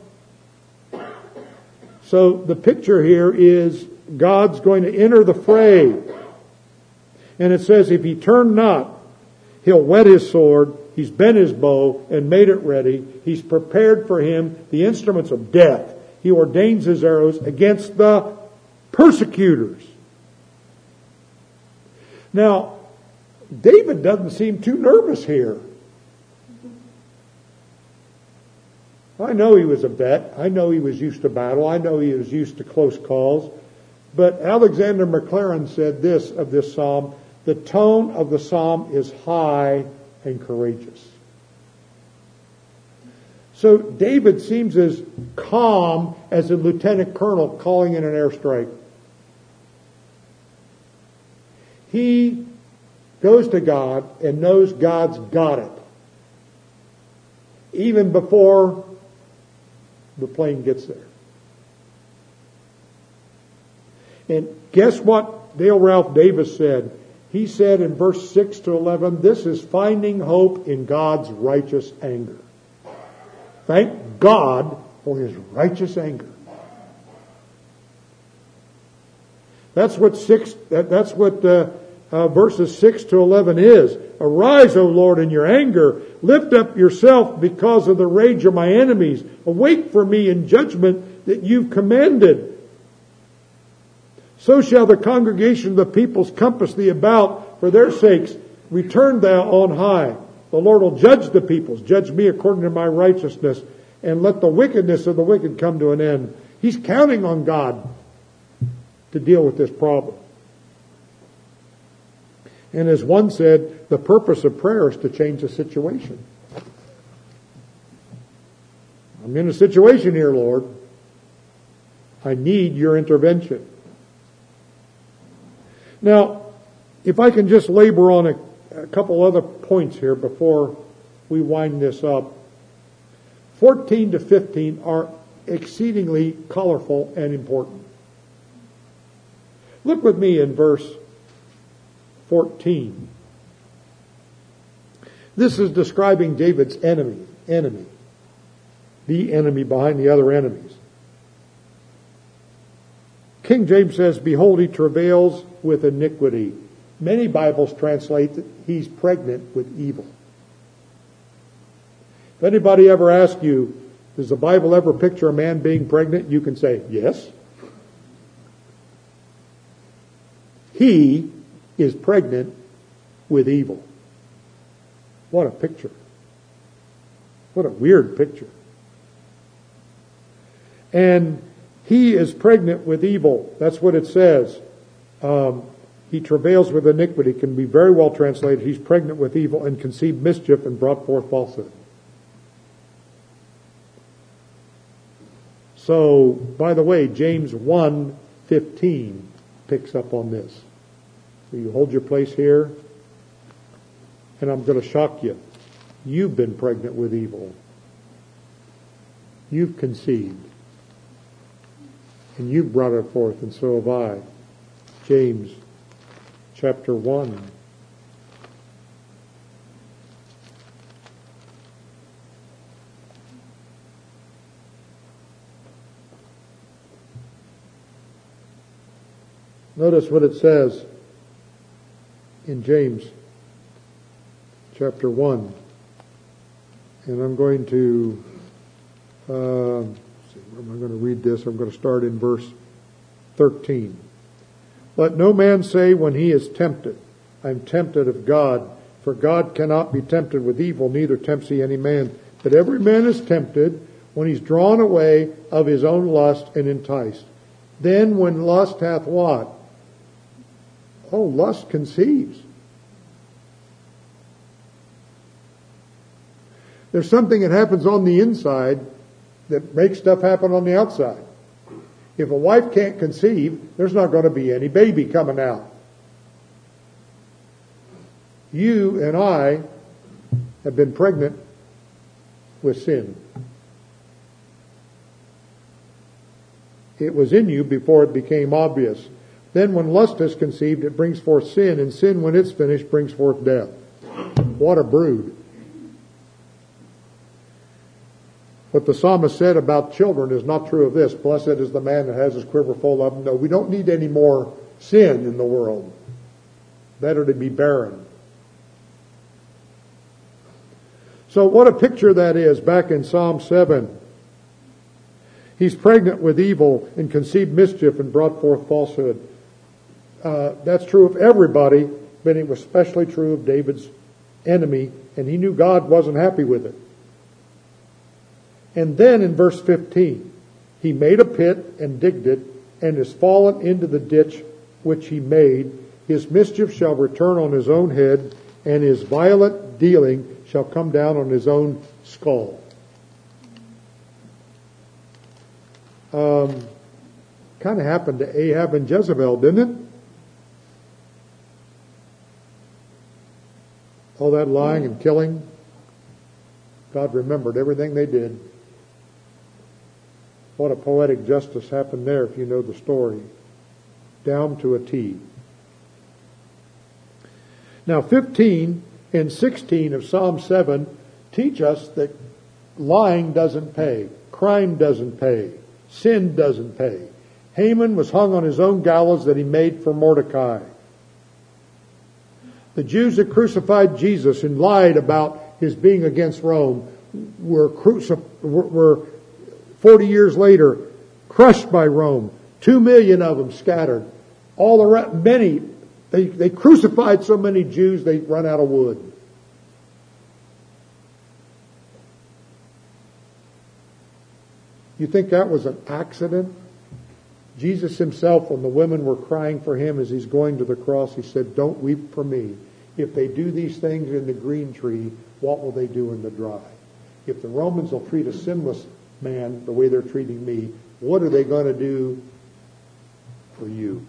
So the picture here is God's going to enter the fray. And it says, if he turn not, he'll whet his sword, he's bent his bow and made it ready. He's prepared for him the instruments of death. He ordains his arrows against the persecutors. Now, David doesn't seem too nervous here. I know he was a vet. I know he was used to battle. I know he was used to close calls. But Alexander McLaren said this of this psalm: the tone of the psalm is high and courageous. So David seems as calm as a lieutenant colonel calling in an airstrike. He goes to God and knows God's got it, even before the plane gets there. And guess what Dale Ralph Davis said? He said in verse 6 to 11, this is finding hope in God's righteous anger. Thank God for his righteous anger. That's what verses 6 to 11 is. Arise, O Lord, in your anger. Lift up yourself because of the rage of my enemies. Awake for me in judgment that you've commanded. So shall the congregation of the peoples compass thee about for their sakes. Return thou on high. The Lord will judge the peoples. Judge me according to my righteousness. And let the wickedness of the wicked come to an end. He's counting on God to deal with this problem. And as one said, the purpose of prayer is to change the situation. I'm in a situation here, Lord. I need your intervention. Now, if I can just labor on a couple other points here before we wind this up. 14 to 15 are exceedingly colorful and important. Look with me in verse 14. This is describing David's enemy. The enemy behind the other enemies. King James says, behold, he travails with iniquity. Many Bibles translate that he's pregnant with evil. If anybody ever asks you, does the Bible ever picture a man being pregnant? You can say, yes. He is pregnant with evil. What a picture. What a weird picture. And he is pregnant with evil. That's what it says. He travails with iniquity can be very well translated. He's pregnant with evil and conceived mischief and brought forth falsehood. So, by the way, James 1:15 picks up on this. So you hold your place here, and I'm going to shock you. You've been pregnant with evil. You've conceived. And you've brought it forth, and so have I. James chapter 1. Notice what it says in James chapter 1. And I'm going to, where am I going to read this? I'm going to start in verse 13. Let no man say when he is tempted, I'm tempted of God, for God cannot be tempted with evil, neither tempts he any man. But every man is tempted when he's drawn away of his own lust and enticed. Then when lust hath what? Oh, lust conceives. There's something that happens on the inside that makes stuff happen on the outside. If a wife can't conceive, there's not going to be any baby coming out. You and I have been pregnant with sin. It was in you before it became obvious. Then when lust is conceived, it brings forth sin, and sin, when it's finished, brings forth death. What a brood. What the psalmist said about children is not true of this. Blessed is the man that has his quiver full of them. No, we don't need any more sin in the world. Better to be barren. So what a picture that is back in Psalm 7. He's pregnant with evil and conceived mischief and brought forth falsehood. That's true of everybody, but it was especially true of David's enemy, and he knew God wasn't happy with it. And then in verse 15, he made a pit and digged it, and is fallen into the ditch which he made. His mischief shall return on his own head, and his violent dealing shall come down on his own skull. Kind of happened to Ahab and Jezebel, didn't it? All that lying and killing. God remembered everything they did. What a poetic justice happened there if you know the story. Down to a T. Now 15 and 16 of Psalm 7 teach us that lying doesn't pay. Crime doesn't pay. Sin doesn't pay. Haman was hung on his own gallows that he made for Mordecai. The Jews that crucified Jesus and lied about his being against Rome were 40 years later crushed by Rome. 2 million of them scattered. All the rest, many, they crucified so many Jews they run out of wood. You think that was an accident? Jesus himself, when the women were crying for him as he's going to the cross, he said, "Don't weep for me. If they do these things in the green tree, what will they do in the dry? If the Romans will treat a sinless man the way they're treating me, what are they going to do for you?"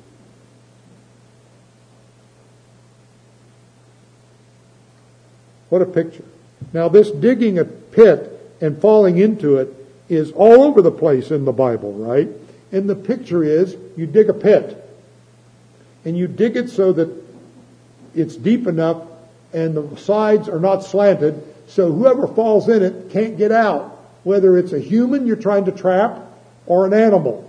What a picture. Now this digging a pit and falling into it is all over the place in the Bible, right? And the picture is, you dig a pit. And you dig it so that it's deep enough and the sides are not slanted, so whoever falls in it can't get out. Whether it's a human you're trying to trap or an animal.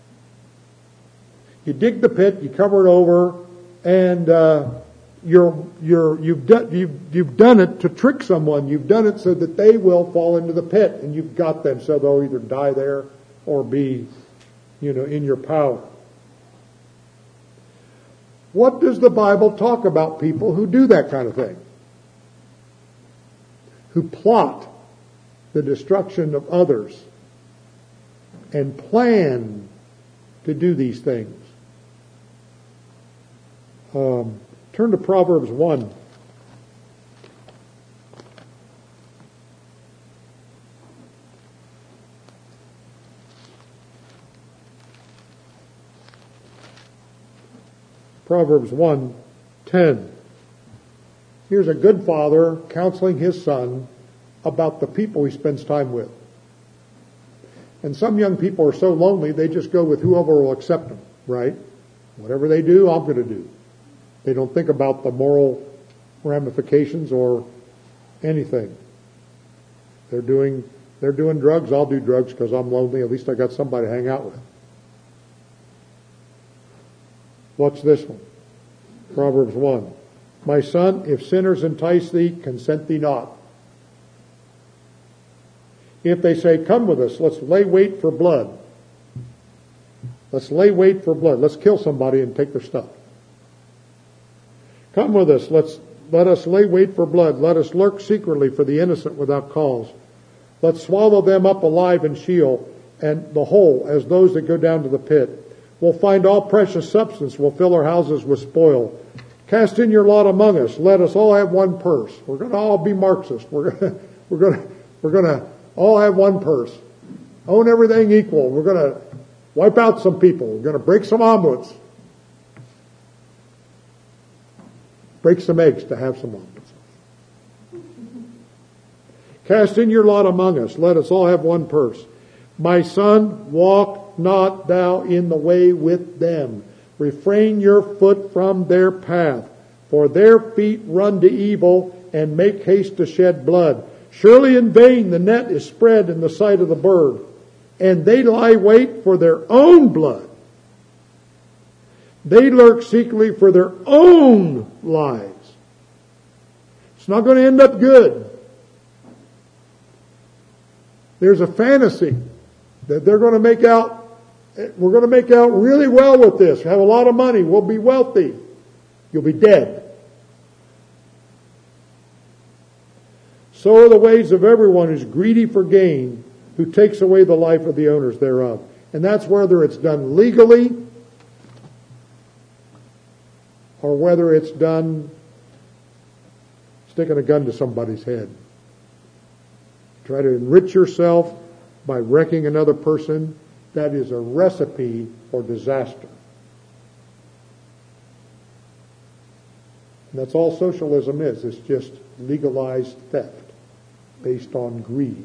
You dig the pit, you cover it over, and you've done it to trick someone. You've done it so that they will fall into the pit, and you've got them so they'll either die there or be, in your power. What does the Bible talk about people who do that kind of thing? Who plot the destruction of others and plan to do these things. Turn to Proverbs 1. Proverbs 1:10. Here's a good father counseling his son about the people he spends time with. And some young people are so lonely, they just go with whoever will accept them, right? Whatever they do, I'm going to do. They don't think about the moral ramifications or anything. They're doing drugs, I'll do drugs because I'm lonely, at least I got somebody to hang out with. Watch this one. Proverbs 1. My son, if sinners entice thee, consent thee not. If they say, come with us, let's lay wait for blood. Let's lay wait for blood. Let's kill somebody and take their stuff. Come with us, let us lay wait for blood. Let us lurk secretly for the innocent without cause. Let's swallow them up alive in Sheol and the whole as those that go down to the pit. We'll find all precious substance. We'll fill our houses with spoil. Cast in your lot among us. Let us all have one purse. We're going to all be Marxists. We're going to all have one purse. Own everything equal. Wipe out some people. We're going to break some omelets. Break some eggs to have some omelets. Cast in your lot among us. Let us all have one purse. My son, walk not thou in the way with them. Refrain your foot from their path. For their feet run to evil and make haste to shed blood. Surely in vain the net is spread in the sight of the bird, and they lie wait for their own blood. They lurk secretly for their own lives. It's not going to end up good. There's a fantasy that they're going to make out, we're going to make out really well with this. Have a lot of money. We'll be wealthy. You'll be dead. So are the ways of everyone who's greedy for gain, who takes away the life of the owners thereof. And that's whether it's done legally or whether it's done sticking a gun to somebody's head. Try to enrich yourself by wrecking another person. That is a recipe for disaster. And that's all socialism is. It's just legalized theft based on greed.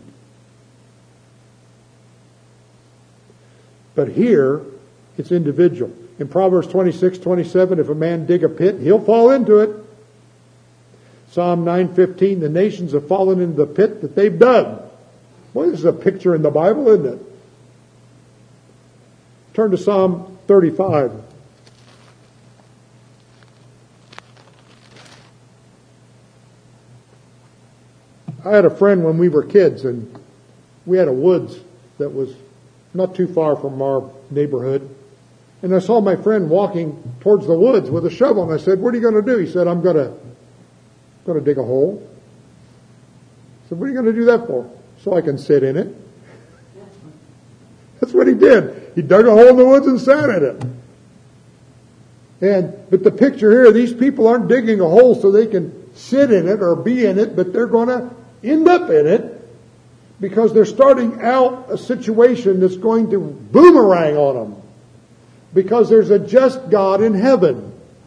But here, it's individual. In Proverbs 26:27, if a man dig a pit, he'll fall into it. Psalm 9:15, the nations have fallen into the pit that they've dug. Well, this is a picture in the Bible, isn't it? Turn to Psalm 35. I had a friend when we were kids, and we had a woods that was not too far from our neighborhood. And I saw my friend walking towards the woods with a shovel, and I said, "What are you going to do?" He said, "I'm going to dig a hole." I said, "What are you going to do that for?" "So I can sit in it." That's what he did. He dug a hole in the woods and sat in it. But the picture here, these people aren't digging a hole so they can sit in it or be in it, but they're going to end up in it because they're starting out a situation that's going to boomerang on them because there's a just God in heaven.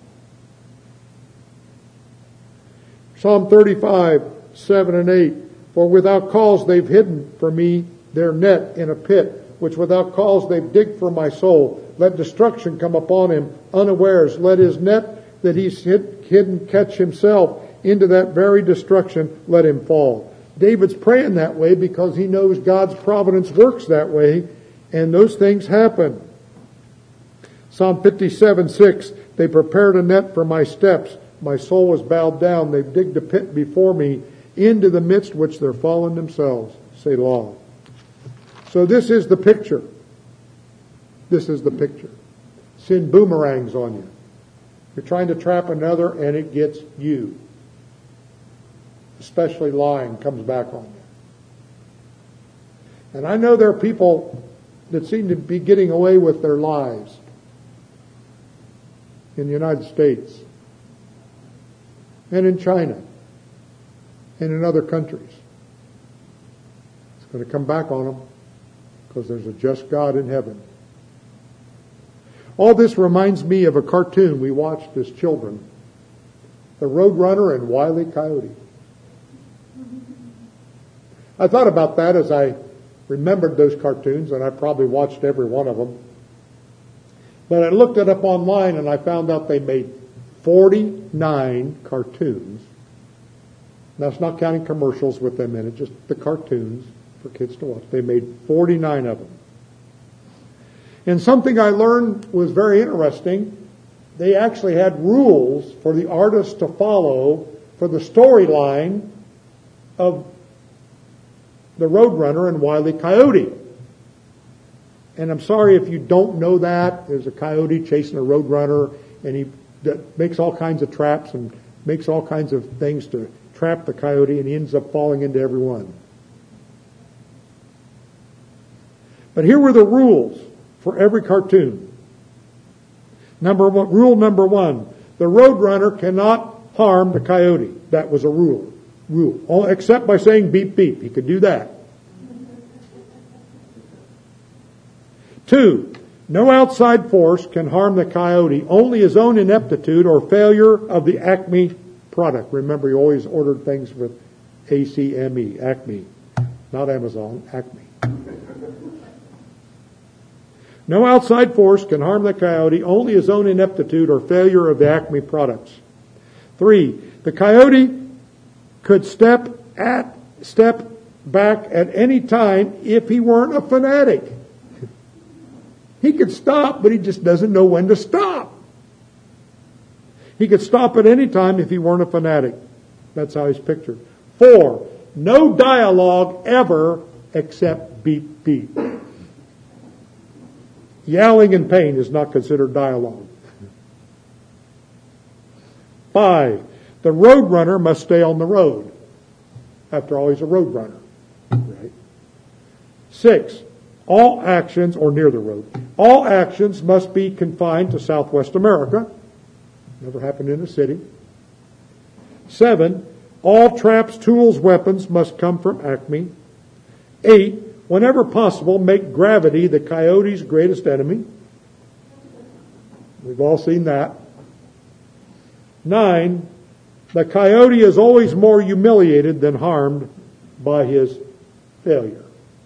Psalm 35:7 and 8. For without cause they've hidden for me their net in a pit, which without cause they've digged for my soul. Let destruction come upon him unawares. Let his net that he's hidden catch himself. Into that very destruction let him fall. David's praying that way because he knows God's providence works that way, and those things happen. Psalm 57:6. They prepared a net for my steps. My soul is bowed down. They've digged a pit before me, into the midst which they're fallen themselves. Selah. So this is the picture. This is the picture. Sin boomerangs on you. You're trying to trap another and it gets you. Especially lying comes back on you. And I know there are people that seem to be getting away with their lies in the United States and in China and in other countries. It's going to come back on them because there's a just God in heaven. All this reminds me of a cartoon we watched as children, The Roadrunner and Wile E. Coyote. I thought about that as I remembered those cartoons, and I probably watched every one of them. But I looked it up online, and I found out they made 49 cartoons. That's not counting commercials with them in it, just the cartoons for kids to watch. They made 49 of them. And something I learned was very interesting. They actually had rules for the artists to follow for the storyline of The Roadrunner and Wile E. Coyote. And I'm sorry if you don't know that. There's a coyote chasing a roadrunner, and he makes all kinds of traps and makes all kinds of things to trap the coyote, and he ends up falling into every one. But here were the rules for every cartoon. Rule number one, the roadrunner cannot harm the coyote. That was a rule. Except by saying beep beep. He could do that. 2, No outside force can harm the coyote, only his own ineptitude or failure of the Acme product. Remember, he always ordered things with ACME, Acme, not Amazon, Acme. No outside force can harm the coyote, only his own ineptitude or failure of the Acme products. 3, the coyote could step back at any time if he weren't a fanatic. He could stop, but he just doesn't know when to stop. He could stop at any time if he weren't a fanatic. That's how he's pictured. 4, no dialogue ever except beep, beep. Yowling in pain is not considered dialogue. 5, the road runner must stay on the road. After all, he's a road runner. Right? 6, all actions, or near the road, all actions must be confined to Southwest America. Never happened in a city. 7, all traps, tools, weapons must come from Acme. 8, whenever possible, make gravity the coyote's greatest enemy. We've all seen that. 9, the coyote is always more humiliated than harmed by his failure.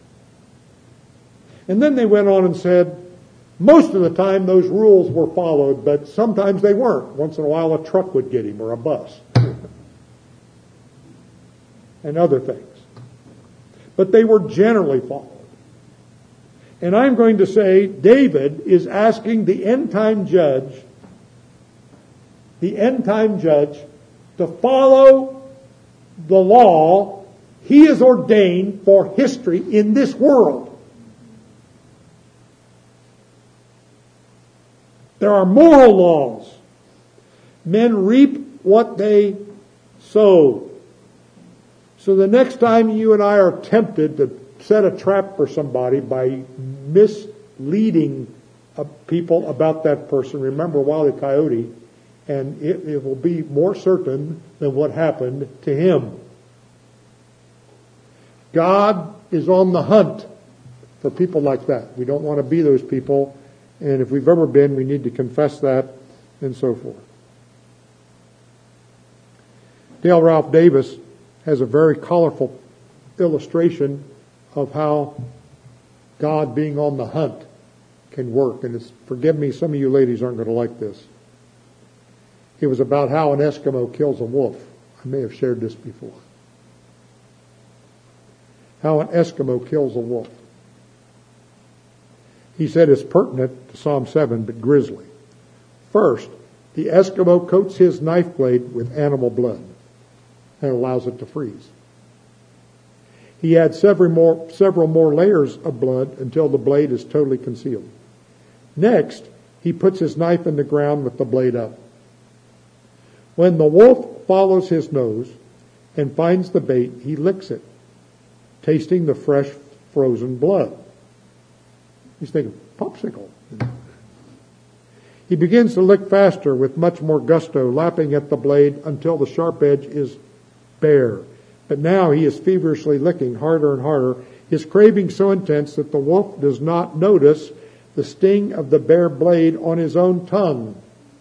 And then they went on and said, most of the time those rules were followed, but sometimes they weren't. Once in a while a truck would get him, or a bus. And other things. But they were generally followed. And I'm going to say David is asking the end-time judge to follow the law he has ordained for history in this world. There are moral laws. Men reap what they sow. So the next time you and I are tempted to set a trap for somebody by misleading people about that person, remember Wile E. Coyote, and it will be more certain than what happened to him. God is on the hunt for people like that. We don't want to be those people, and if we've ever been, we need to confess that, and so forth. Dale Ralph Davis has a very colorful illustration of how God being on the hunt can work. And forgive me, some of you ladies aren't going to like this. It was about how an Eskimo kills a wolf. I may have shared this before. How an Eskimo kills a wolf. He said it's pertinent to Psalm 7, but grisly. First, the Eskimo coats his knife blade with animal blood and allows it to freeze. He adds several more layers of blood until the blade is totally concealed. Next, he puts his knife in the ground with the blade up. When the wolf follows his nose and finds the bait, he licks it, tasting the fresh, frozen blood. He's thinking, popsicle. He begins to lick faster with much more gusto, lapping at the blade until the sharp edge is bare. But now he is feverishly licking harder and harder, his craving so intense that the wolf does not notice the sting of the bare blade on his own tongue.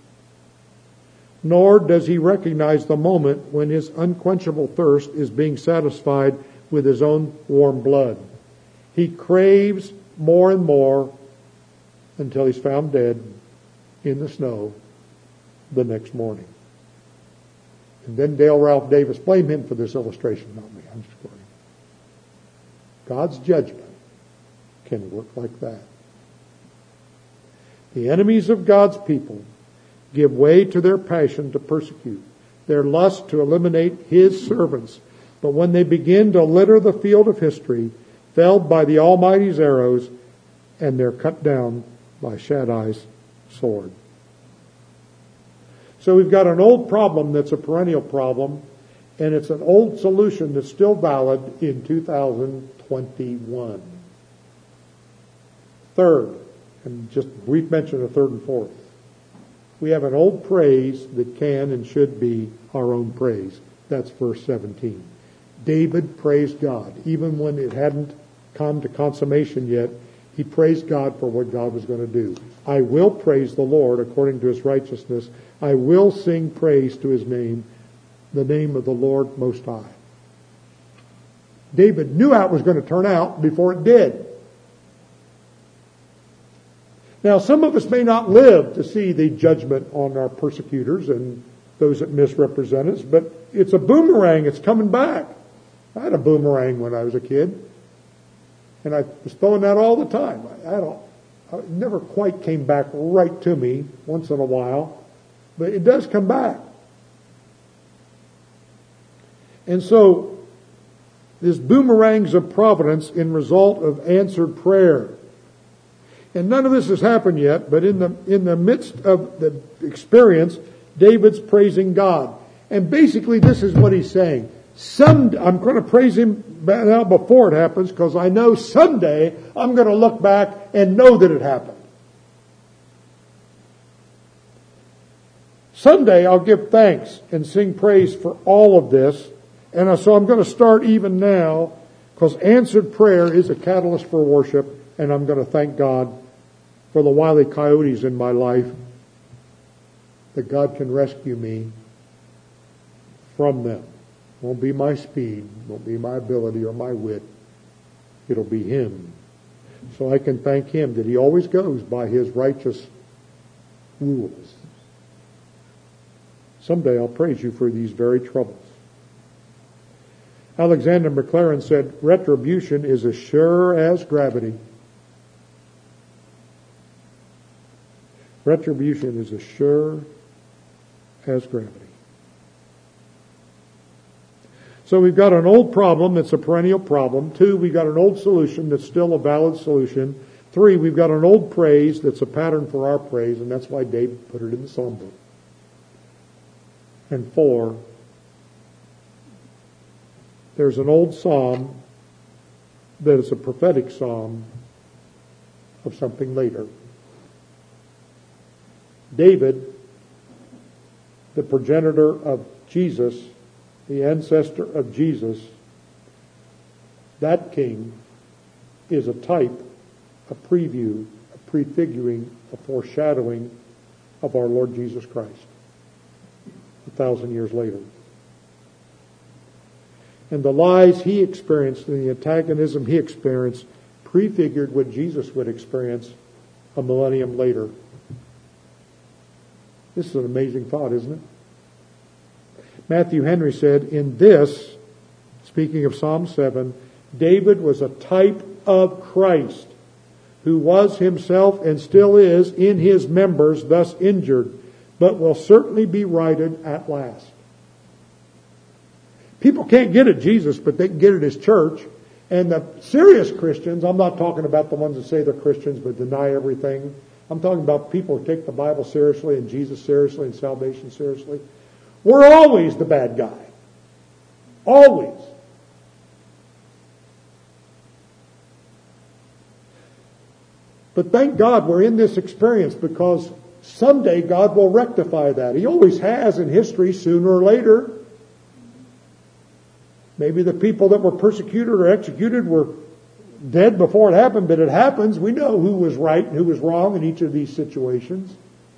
Nor does he recognize the moment when his unquenchable thirst is being satisfied with his own warm blood. He craves more and more until he's found dead in the snow the next morning. And then Dale Ralph Davis, blame him for this illustration, not me. I'm just quoting. God's judgment can work like that. The enemies of God's people give way to their passion to persecute, their lust to eliminate His servants. But when they begin to litter the field of history, felled by the Almighty's arrows, and they're cut down by Shaddai's sword. So we've got an old problem that's a perennial problem, and it's an old solution that's still valid in 2021. Third, and just a brief mention of third and fourth. We have an old praise that can and should be our own praise. That's verse 17. David praised God. Even when it hadn't come to consummation yet, He praised God for what God was going to do. I will praise the Lord according to His righteousness. I will sing praise to His name, the name of the Lord Most High. David knew how it was going to turn out before it did. Now, some of us may not live to see the judgment on our persecutors and those that misrepresent us, but it's a boomerang. It's coming back. I had a boomerang when I was a kid, and I was throwing that all the time. It never quite came back right to me once in a while, but it does come back. And so, this boomerangs of providence in result of answered prayer. And none of this has happened yet, but in the midst of the experience, David's praising God. And basically this is what he's saying. I'm going to praise Him now before it happens, because I know someday I'm going to look back and know that it happened. Someday I'll give thanks and sing praise for all of this. And so I'm going to start even now, because answered prayer is a catalyst for worship. And I'm going to thank God for the wily coyotes in my life, that God can rescue me from them. Won't be my speed, won't be my ability or my wit. It'll be Him. So I can thank Him that He always goes by His righteous rules. Someday I'll praise You for these very troubles. Alexander Maclaren said, retribution is as sure as gravity. Retribution is as sure as gravity. So we've got an old problem that's a perennial problem. 2, we've got an old solution that's still a valid solution. 3, we've got an old praise that's a pattern for our praise, and that's why David put it in the Psalm book. And 4, there's an old psalm that is a prophetic psalm of something later. David, the progenitor of Jesus, the ancestor of Jesus, that king is a type, a preview, a prefiguring, a foreshadowing of our Lord Jesus Christ 1,000 years later. And the lies He experienced and the antagonism He experienced prefigured what Jesus would experience a millennium later. This is an amazing thought, isn't it? Matthew Henry said, in this, speaking of Psalm 7, David was a type of Christ, who was himself and still is in his members thus injured, but will certainly be righted at last. People can't get at Jesus, but they can get at His church. And the serious Christians, I'm not talking about the ones that say they're Christians but deny everything. I'm talking about people who take the Bible seriously and Jesus seriously and salvation seriously. We're always the bad guy. Always. But thank God we're in this experience, because someday God will rectify that. He always has in history, sooner or later. Maybe the people that were persecuted or executed were dead before it happened, but it happens. We know who was right and who was wrong in each of these situations.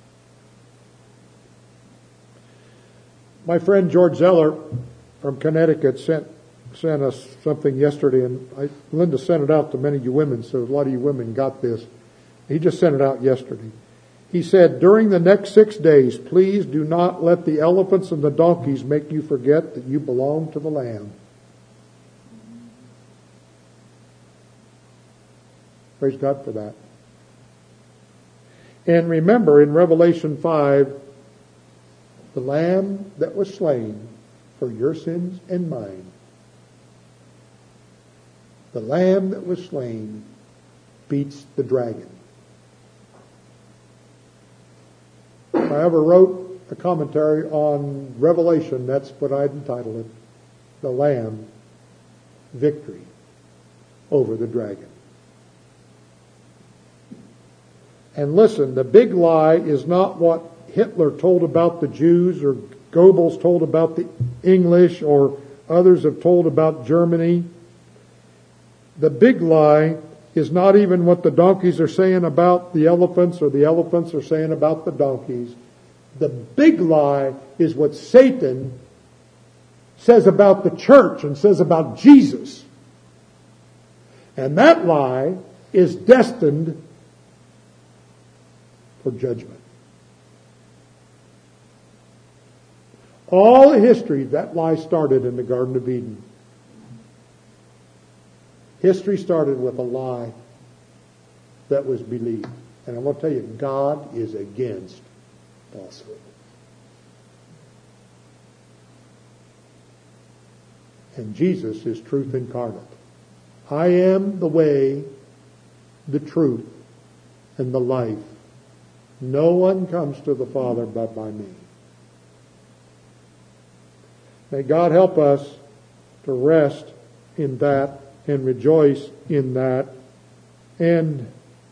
My friend George Zeller from Connecticut sent us something yesterday, and Linda sent it out to many of you women, so a lot of you women got this. He just sent it out yesterday. He said, during the next 6 days, please do not let the elephants and the donkeys make you forget that you belong to the Lamb. Praise God for that. And remember in Revelation 5, the Lamb that was slain for your sins and mine. The Lamb that was slain beats the dragon. If I ever wrote a commentary on Revelation, that's what I'd entitle it. The Lamb, victory over the dragon. And listen, the big lie is not what Hitler told about the Jews, or Goebbels told about the English, or others have told about Germany. The big lie is not even what the donkeys are saying about the elephants or the elephants are saying about the donkeys. The big lie is what Satan says about the church and says about Jesus. And that lie is destined for judgment. All history, that lie started in the Garden of Eden. History started with a lie that was believed. And I want to tell you, God is against falsehood. And Jesus is truth incarnate. I am the way, the truth, and the life. No one comes to the Father but by me. May God help us to rest in that and rejoice in that. And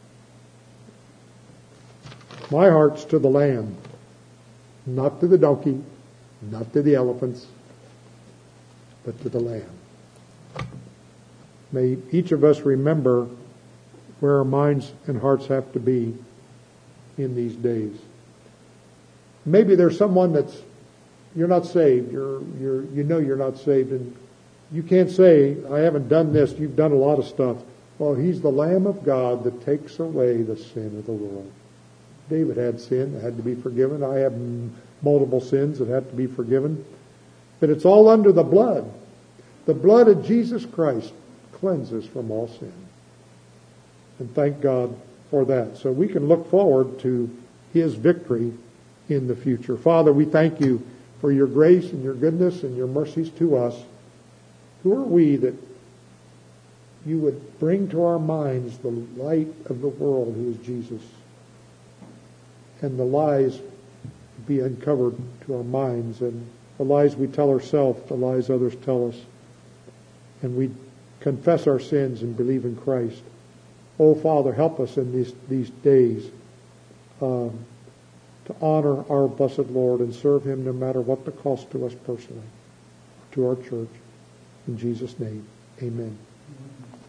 my heart's to the Lamb, not to the donkey, not to the elephants, but to the Lamb. May each of us remember where our minds and hearts have to be in these days. Maybe there's someone you're not saved. You know you're not saved, and you can't say, I haven't done this. You've done a lot of stuff. Well, He's the Lamb of God that takes away the sin of the world. David had sin that had to be forgiven. I have multiple sins that had to be forgiven. But it's all under the blood. The blood of Jesus Christ cleanses from all sin. And thank God for that. So we can look forward to His victory in the future. Father, we thank You for Your grace and Your goodness and Your mercies to us. Who are we that You would bring to our minds the light of the world, who is Jesus, and the lies be uncovered to our minds, and the lies we tell ourselves, the lies others tell us, and we confess our sins and believe in Christ. Oh, Father, help us in these days to honor our blessed Lord and serve Him no matter what the cost to us personally, to our church. In Jesus' name, amen.